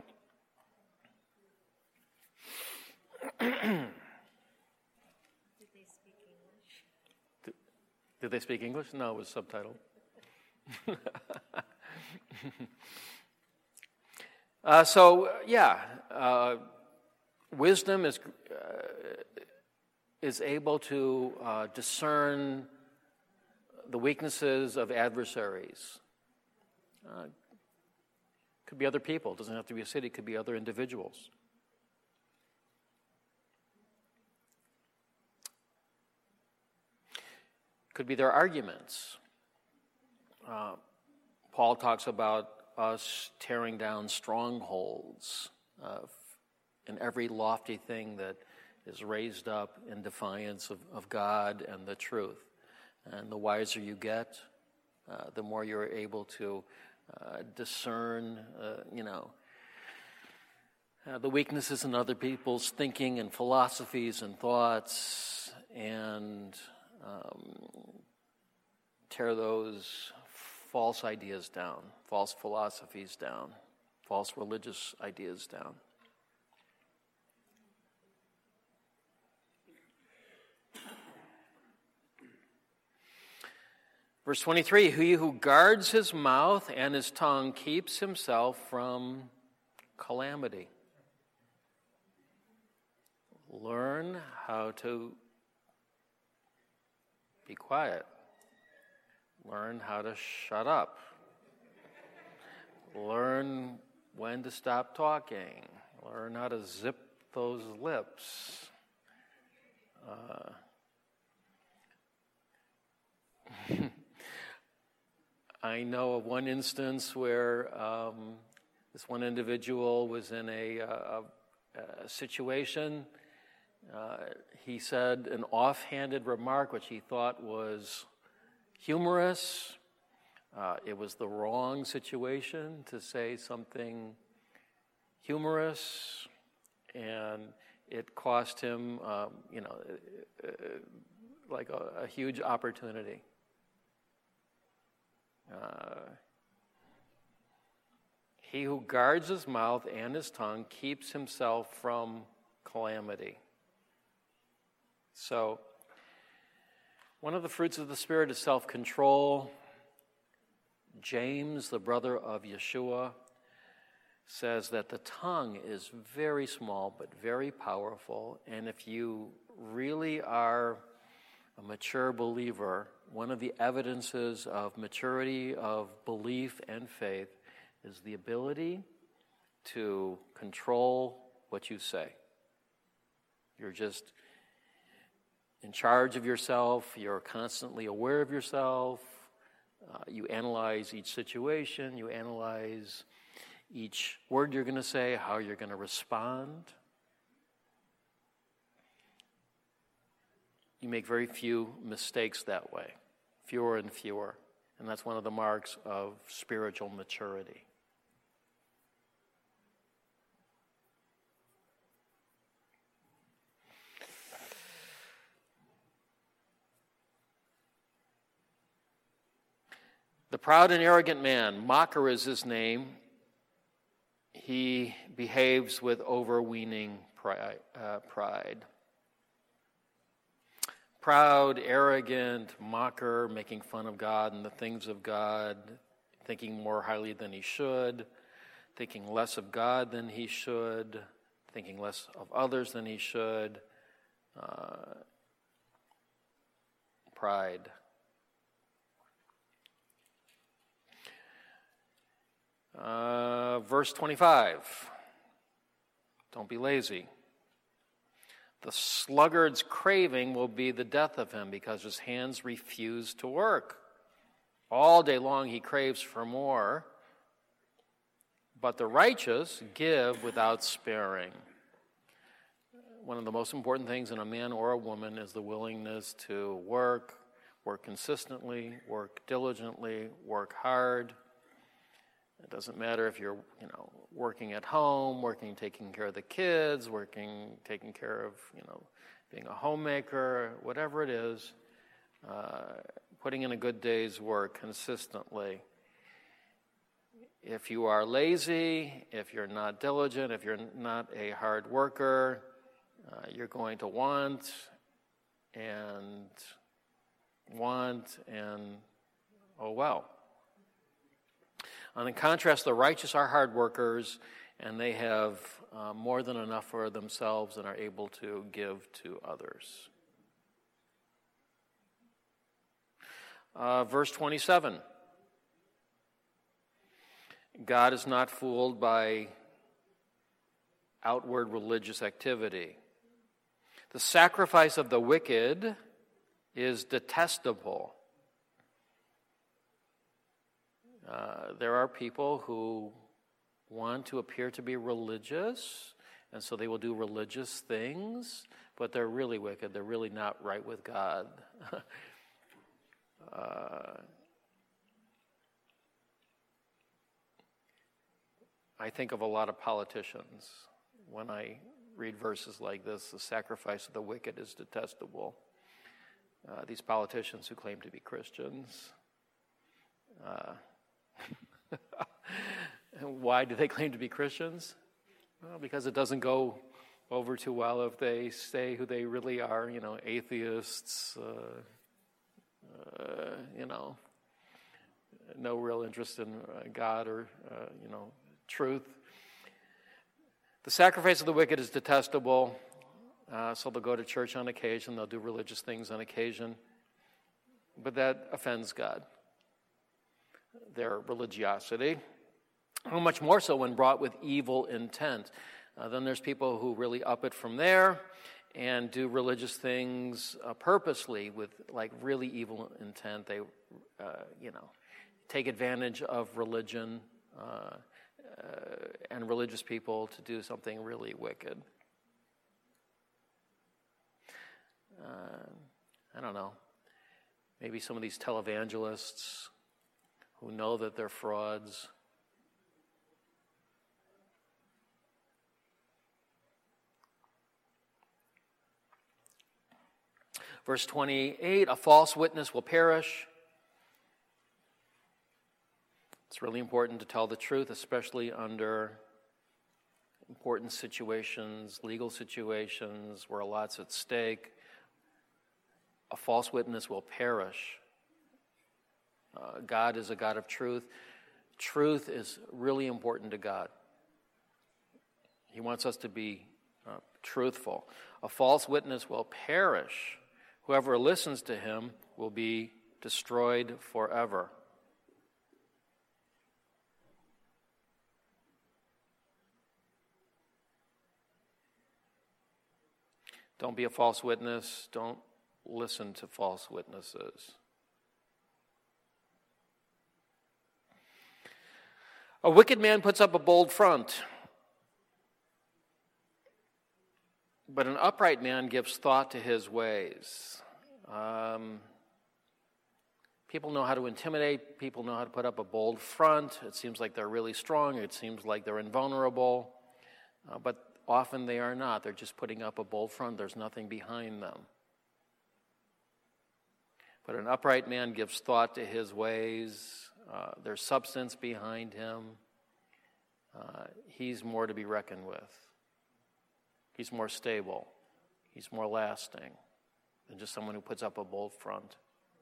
Did they speak English? Did, did they speak English? No, it was subtitled. uh, so yeah, uh, wisdom is. Uh, is able to uh, discern the weaknesses of adversaries. Uh, could be other people. It doesn't have to be a city. It could be other individuals. Could be their arguments. Uh, Paul talks about us tearing down strongholds uh, in every lofty thing that is raised up in defiance of, of God and the truth. And the wiser you get, uh, the more you're able to uh, discern, uh, you know, uh, the weaknesses in other people's thinking and philosophies and thoughts, and um, tear those false ideas down, false philosophies down, false religious ideas down. Verse twenty-three, he who guards his mouth and his tongue keeps himself from calamity. Learn how to be quiet. Learn how to shut up. Learn when to stop talking. Learn how to zip those lips. Uh, I know of one instance where um, this one individual was in a, a, a situation. Uh, he said an offhanded remark which he thought was humorous. Uh, it was the wrong situation to say something humorous, and it cost him, um, you know, uh, like a, a huge opportunity. Uh, he who guards his mouth and his tongue keeps himself from calamity. So, one of the fruits of the Spirit is self-control. James, the brother of Yeshua, says that the tongue is very small but very powerful, and if you really are a mature believer, one of the evidences of maturity of belief and faith is the ability to control what you say. You're just in charge of yourself. You're constantly aware of yourself. Uh, you analyze each situation. You analyze each word you're going to say, how you're going to respond. You make very few mistakes that way, fewer and fewer. And that's one of the marks of spiritual maturity. The proud and arrogant man, mocker is his name. He behaves with overweening pride. Uh, pride. Proud, arrogant, mocker, making fun of God and the things of God, thinking more highly than he should, thinking less of God than he should, thinking less of others than he should. Uh, pride. Uh, verse twenty-five. Don't be lazy. The sluggard's craving will be the death of him because his hands refuse to work. All day long he craves for more, but the righteous give without sparing. One of the most important things in a man or a woman is the willingness to work, work consistently, work diligently, work hard. It doesn't matter if you're, you know, working at home, working, taking care of the kids, working, taking care of, you know, being a homemaker, whatever it is, uh, putting in a good day's work consistently. If you are lazy, if you're not diligent, if you're not a hard worker, uh, you're going to want and want and, oh well. And in contrast, the righteous are hard workers, and they have uh, more than enough for themselves and are able to give to others. Uh, verse twenty-seven. God is not fooled by outward religious activity. The sacrifice of the wicked is detestable. Uh, there are people who want to appear to be religious, and so they will do religious things, but they're really wicked. They're really not right with God. uh, I think of a lot of politicians when I read verses like this. The sacrifice of the wicked is detestable. Uh, these politicians who claim to be Christians. Uh, Why do they claim to be Christians? Well, because it doesn't go over too well if they say who they really are, you know, atheists, uh, uh, you know, no real interest in uh, God or, uh, you know, truth. The sacrifice of the wicked is detestable. Uh, so they'll go to church on occasion, they'll do religious things on occasion, but that offends God, their religiosity. How much more so when brought with evil intent. Uh, then there's people who really up it from there and do religious things uh, purposely with like really evil intent. They, uh, you know, take advantage of religion uh, uh, and religious people to do something really wicked. Uh, I don't know, maybe some of these televangelists who know that they're frauds. Verse twenty-eight, a false witness will perish. It's really important to tell the truth, especially under important situations, legal situations where a lot's at stake. A false witness will perish. Uh, God is a God of truth. Truth is really important to God. He wants us to be uh, truthful. A false witness will perish. Whoever listens to him will be destroyed forever. Don't be a false witness. Don't listen to false witnesses. A wicked man puts up a bold front, but an upright man gives thought to his ways. Um, people know how to intimidate. People know how to put up a bold front. It seems like they're really strong. It seems like they're invulnerable. Uh, but often they are not. They're just putting up a bold front. There's nothing behind them. But an upright man gives thought to his ways. Uh, there's substance behind him. Uh, he's more to be reckoned with. He's more stable. He's more lasting than just someone who puts up a bold front.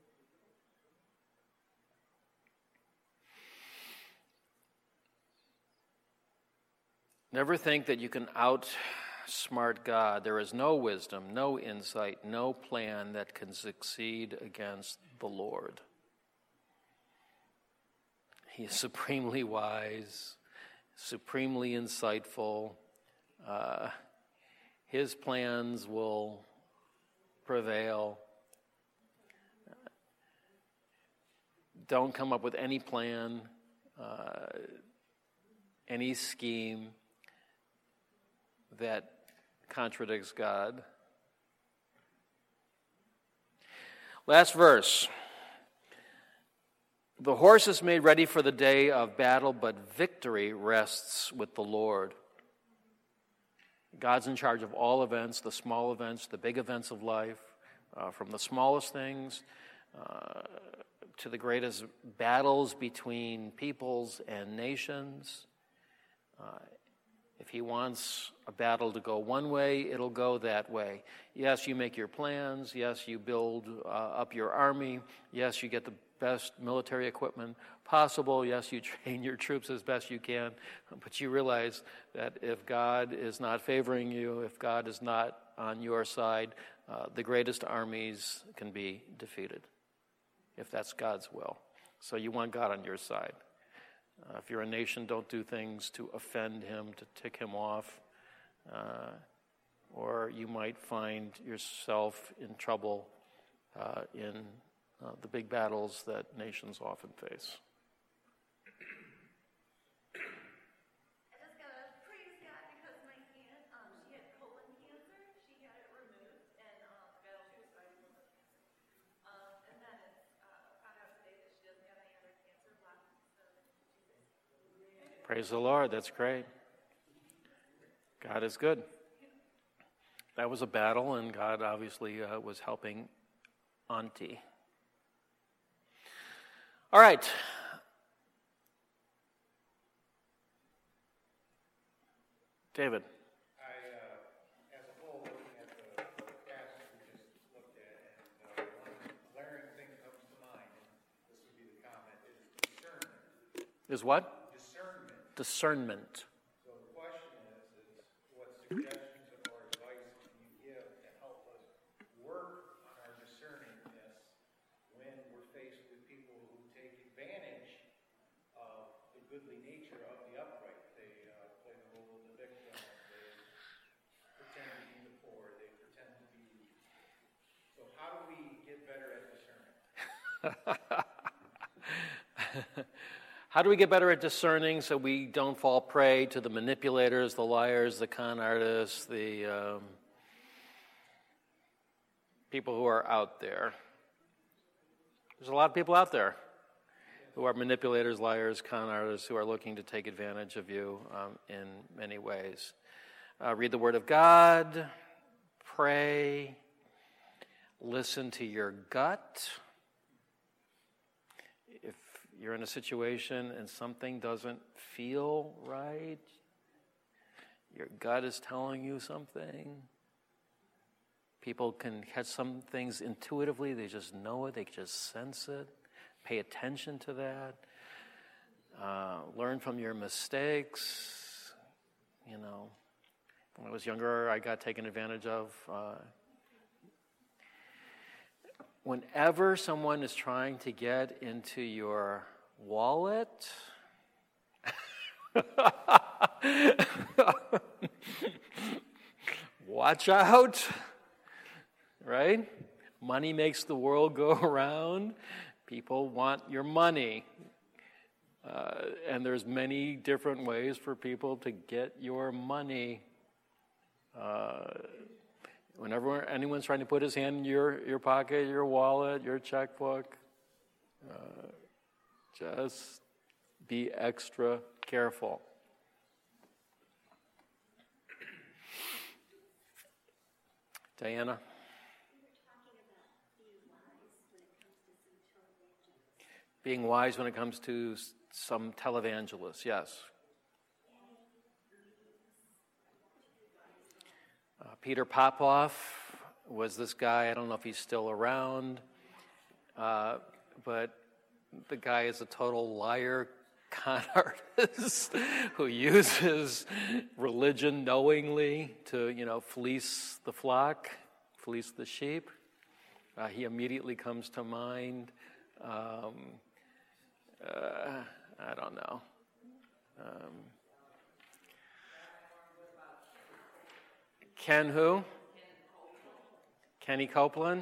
Never think that you can outsmart God. There is no wisdom, no insight, no plan that can succeed against the Lord. He is supremely wise, supremely insightful. Uh, his plans will prevail. Don't come up with any plan, uh, any scheme that contradicts God. Last verse. The horse is made ready for the day of battle, but victory rests with the Lord. God's in charge of all events, the small events, the big events of life, uh, from the smallest things uh, to the greatest battles between peoples and nations. Uh, If he wants a battle to go one way, it'll go that way. Yes, you make your plans. Yes, you build uh, up your army. Yes, you get the best military equipment possible. Yes, you train your troops as best you can. But you realize that if God is not favoring you, if God is not on your side, uh, the greatest armies can be defeated, if that's God's will. So you want God on your side. Uh, if you're a nation, don't do things to offend him, to tick him off, uh, or you might find yourself in trouble uh, in uh, the big battles that nations often face. I just got to praise God because my aunt, um, she had colon cancer. She had it removed, and um, the battle she was fighting was cancer. Um, and then it's uh, found out today that she doesn't have any other cancer left. Praise the Lord. That's great. God is good. That was a battle, and God obviously uh, was helping Auntie. All right. David. I, uh, as a whole, looking at the passage we just looked at, and uh, one glaring thing comes to mind, and this would be the comment, is discernment. Is what? Discernment. Discernment. So the question is, is what suggestions or advice can you give nature of the upright. They uh, play the role of the victim. They pretend to be the poor. They pretend to be. So how do we get better at discerning? How do we get better at discerning so we don't fall prey to the manipulators, the liars, the con artists, the um, people who are out there? There's a lot of people out there who are manipulators, liars, con artists, who are looking to take advantage of you um, in many ways. Uh, read the Word of God, pray, listen to your gut. If you're in a situation and something doesn't feel right, your gut is telling you something. People can catch some things intuitively. They just know it. They just sense it. Pay attention to that. Uh, learn from your mistakes. You know, when I was younger, I got taken advantage of. Uh, Whenever someone is trying to get into your wallet, watch out, right? Money makes the world go around. People want your money. Uh, and there's many different ways for people to get your money. Uh, Whenever anyone's trying to put his hand in your, your pocket, your wallet, your checkbook, uh, just be extra careful. Diana? Being wise when it comes to some televangelists, yes. Uh, Peter Popoff was this guy. I don't know if he's still around, uh, but the guy is a total liar, con artist who uses religion knowingly to, you know, fleece the flock, fleece the sheep. Uh, he immediately comes to mind. Um, uh, I don't know. Um, Ken who? Kenny Copeland.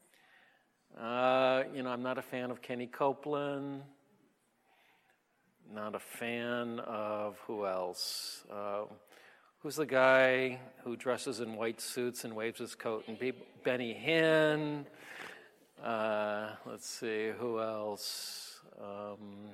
Uh, you know, I'm not a fan of Kenny Copeland. Not a fan of who else? Uh, who's the guy who dresses in white suits and waves his coat? And be- Benny Hinn. Uh, let's see, who else? Um,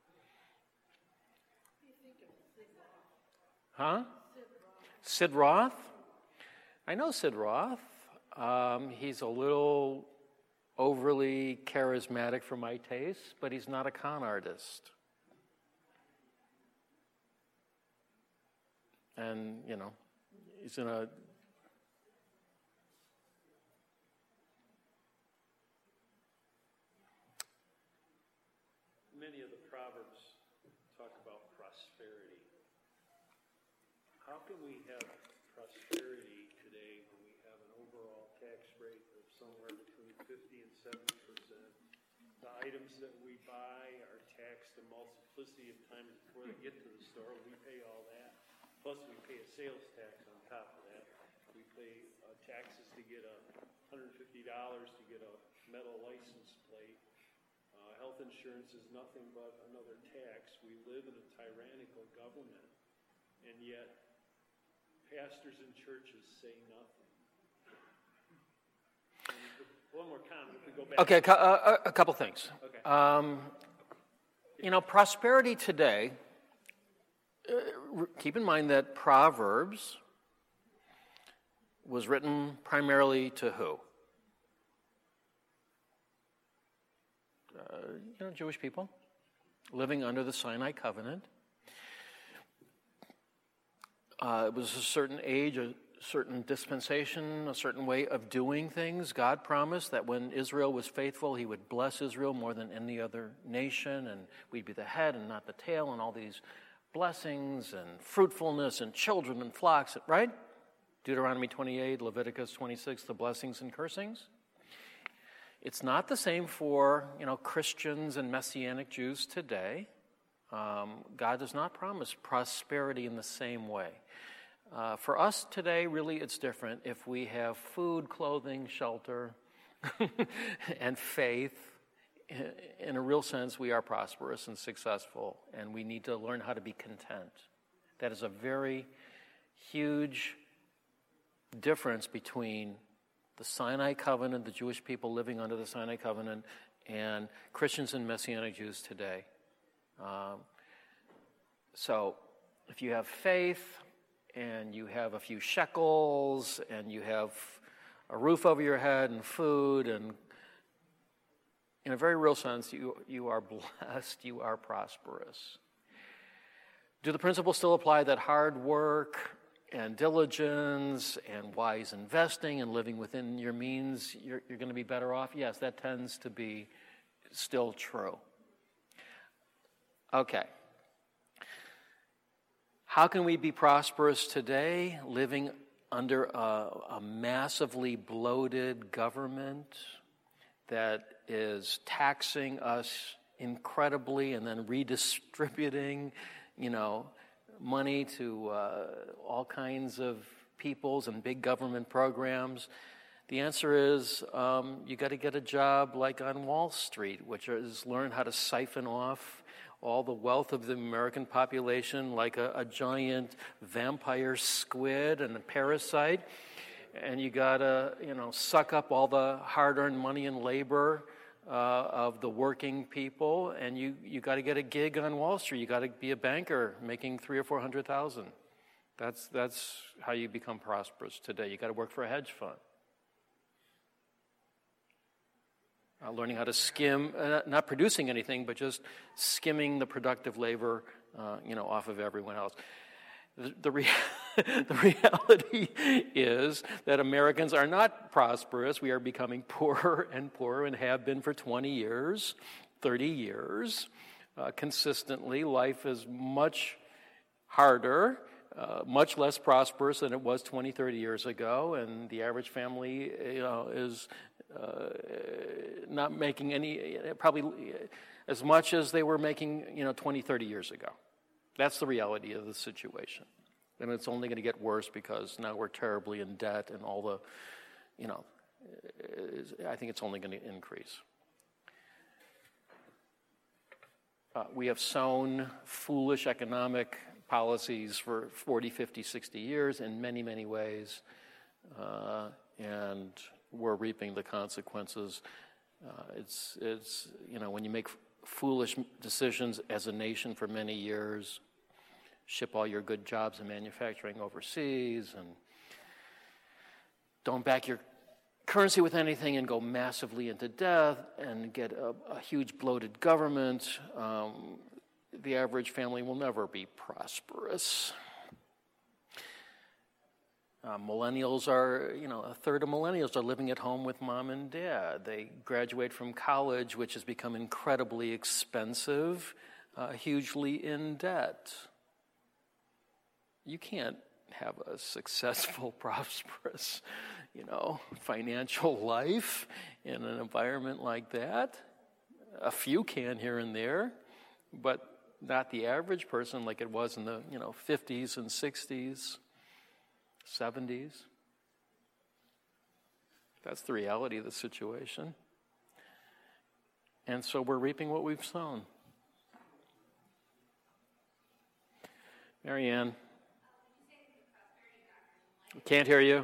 huh? Sid Roth? I know Sid Roth. Um, he's a little overly charismatic for my taste, but he's not a con artist. And, you know, he's in a... Many of the Proverbs talk about prosperity. How can we have prosperity today when we have an overall tax rate of somewhere between fifty and seventy percent? The items that we buy are taxed a multiplicity of times before they get to the store. We pay all that. Plus we pay a sales tax on top of that. We pay uh, taxes to get a one hundred fifty dollars to get a metal license plate. Uh, health insurance is nothing but another tax. We live in a tyrannical government, and yet pastors and churches say nothing. One more comment if we go back. Okay, a, a, a couple things. Okay. Um, you know, prosperity today, uh, keep in mind that Proverbs was written primarily to who? Uh, you know, Jewish people living under the Sinai covenant. Uh, it was a certain age, a certain dispensation, a certain way of doing things. God promised that when Israel was faithful, he would bless Israel more than any other nation, and we'd be the head and not the tail, and all these blessings and fruitfulness and children and flocks, right? Deuteronomy twenty-eight, Leviticus twenty-six, the blessings and cursings. It's not the same for, you know, Christians and Messianic Jews today. Um, God does not promise prosperity in the same way. Uh, for us today, really, it's different. If we have food, clothing, shelter, and faith, in a real sense, we are prosperous and successful, and we need to learn how to be content. That is a very huge difference between the Sinai covenant, the Jewish people living under the Sinai covenant, and Christians and Messianic Jews today. Um, so if you have faith and you have a few shekels and you have a roof over your head and food, and in a very real sense, you, you are blessed, you are prosperous. Do the principles still apply that hard work and diligence and wise investing and living within your means, you're, you're going to be better off? Yes, that tends to be still true. Okay. How can we be prosperous today, living under a, a massively bloated government that is taxing us incredibly and then redistributing, you know, money to uh, all kinds of peoples and big government programs? The answer is um, you got to get a job like on Wall Street, which is learn how to siphon off all the wealth of the American population like a, a giant vampire squid and a parasite. And you got to, you know, suck up all the hard-earned money and labor uh, of the working people, and you, you got to get a gig on Wall Street. You got to be a banker making three or four hundred thousand. That's that's how you become prosperous today. You got to work for a hedge fund. Uh, learning how to skim, uh, not producing anything, but just skimming the productive labor, uh, you know, off of everyone else. The, the, rea- the reality is that Americans are not prosperous. We are becoming poorer and poorer and have been for twenty years, thirty years. Uh, consistently, life is much harder, uh, much less prosperous than it was twenty, thirty years ago, and the average family, you know, is uh, not making any, probably as much as they were making, you know, twenty, thirty years ago. That's the reality of the situation. And it's only going to get worse because now we're terribly in debt and all the, you know, I think it's only going to increase. Uh, we have sown foolish economic policies for forty, fifty, sixty years in many, many ways, uh, and we're reaping the consequences. Uh, it's, it's, you know, when you make foolish decisions as a nation for many years, ship all your good jobs and manufacturing overseas, and don't back your currency with anything and go massively into debt and get a, a huge bloated government, um, the average family will never be prosperous. Uh, millennials are, you know, a third of millennials are living at home with mom and dad. They graduate from college, which has become incredibly expensive, uh, hugely in debt. You can't have a successful, prosperous, you know, financial life in an environment like that. A few can here and there, but not the average person like it was in the, you know, fifties and sixties. seventies. That's the reality of the situation. And so we're reaping what we've sown. Marianne. Can't hear you.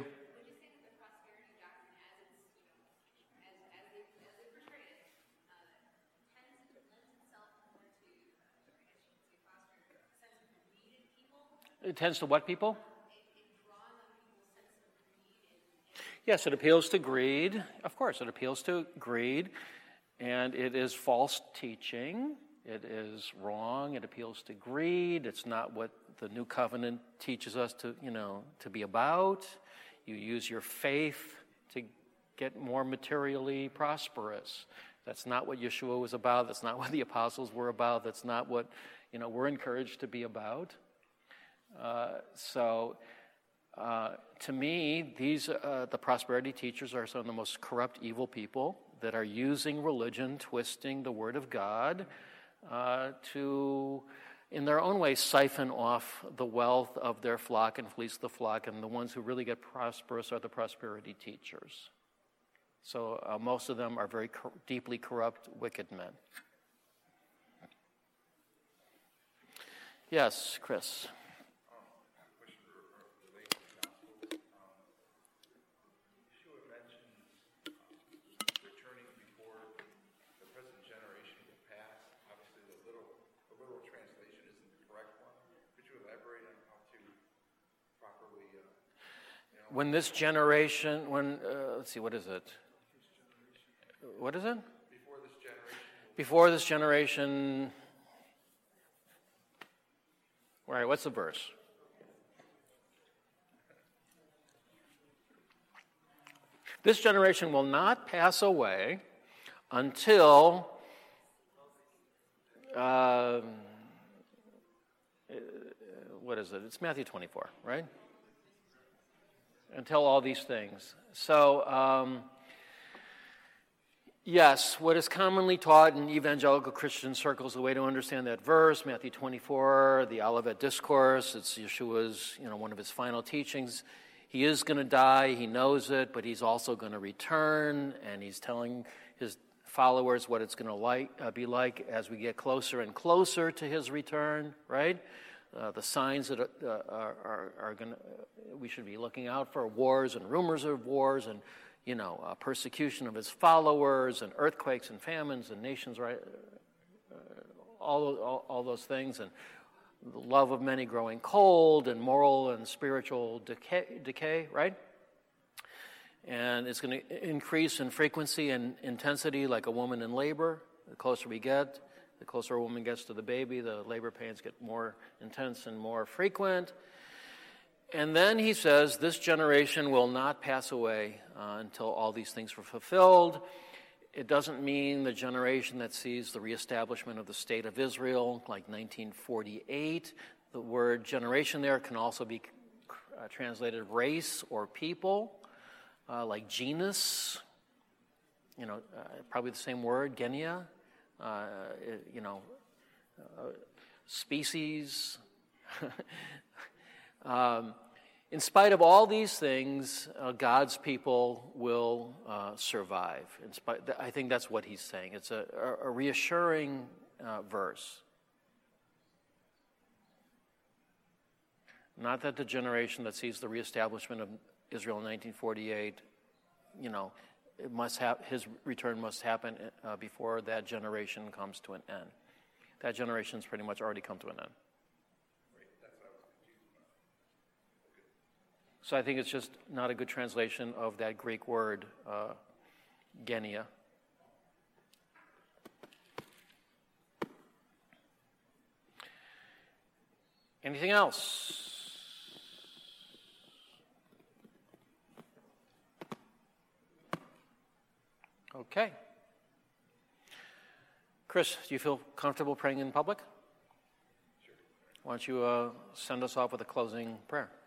It tends to what people? Yes, it appeals to greed. Of course, it appeals to greed, and it is false teaching. It is wrong. It appeals to greed. It's not what the New Covenant teaches us to, you know, to be about. You use your faith to get more materially prosperous. That's not what Yeshua was about. That's not what the apostles were about. That's not what, you know, we're encouraged to be about. Uh, so... Uh, to me, these uh, the prosperity teachers are some of the most corrupt, evil people that are using religion, twisting the Word of God uh, to, in their own way, siphon off the wealth of their flock and fleece the flock, and the ones who really get prosperous are the prosperity teachers. So uh, most of them are very cor- deeply corrupt, wicked men. Yes, Chris. When this generation, when, uh, let's see, what is it? What is it? Before this generation. Before this generation, all right, what's the verse? This generation will not pass away until, uh, what is it? It's Matthew twenty-four, right? Until all these things. So, um, yes, what is commonly taught in evangelical Christian circles, the way to understand that verse, Matthew twenty-four, the Olivet Discourse, it's Yeshua's, you know, one of his final teachings. He is going to die, he knows it, but he's also going to return, and he's telling his followers what it's going to like, uh, be like as we get closer and closer to his return, right? Uh, the signs that uh, are, are, are going to, uh, we should be looking out for wars and rumors of wars and, you know, uh, persecution of his followers and earthquakes and famines and nations, right? Uh, all, all, all those things, and the love of many growing cold, and moral and spiritual decay, decay, right? And it's going to increase in frequency and intensity like a woman in labor. The closer we get, the closer a woman gets to the baby, the labor pains get more intense and more frequent. And then he says, this generation will not pass away uh, until all these things were fulfilled. It doesn't mean the generation that sees the reestablishment of the state of Israel, like nineteen forty-eight. The word generation there can also be uh, translated race or people, uh, like genus, you know, uh, probably the same word, genia. Uh, you know, uh, species. um, in spite of all these things, uh, God's people will uh, survive. In spite, I think that's what he's saying. It's a, a reassuring uh, verse. Not that the generation that sees the reestablishment of Israel in nineteen forty-eight, you know, it must have, his return must happen uh, before that generation comes to an end. That generation's pretty much already come to an end. So I think it's just not a good translation of that Greek word, uh, genia. Anything else? Okay. Chris, do you feel comfortable praying in public? Sure. Why don't you uh, send us off with a closing prayer?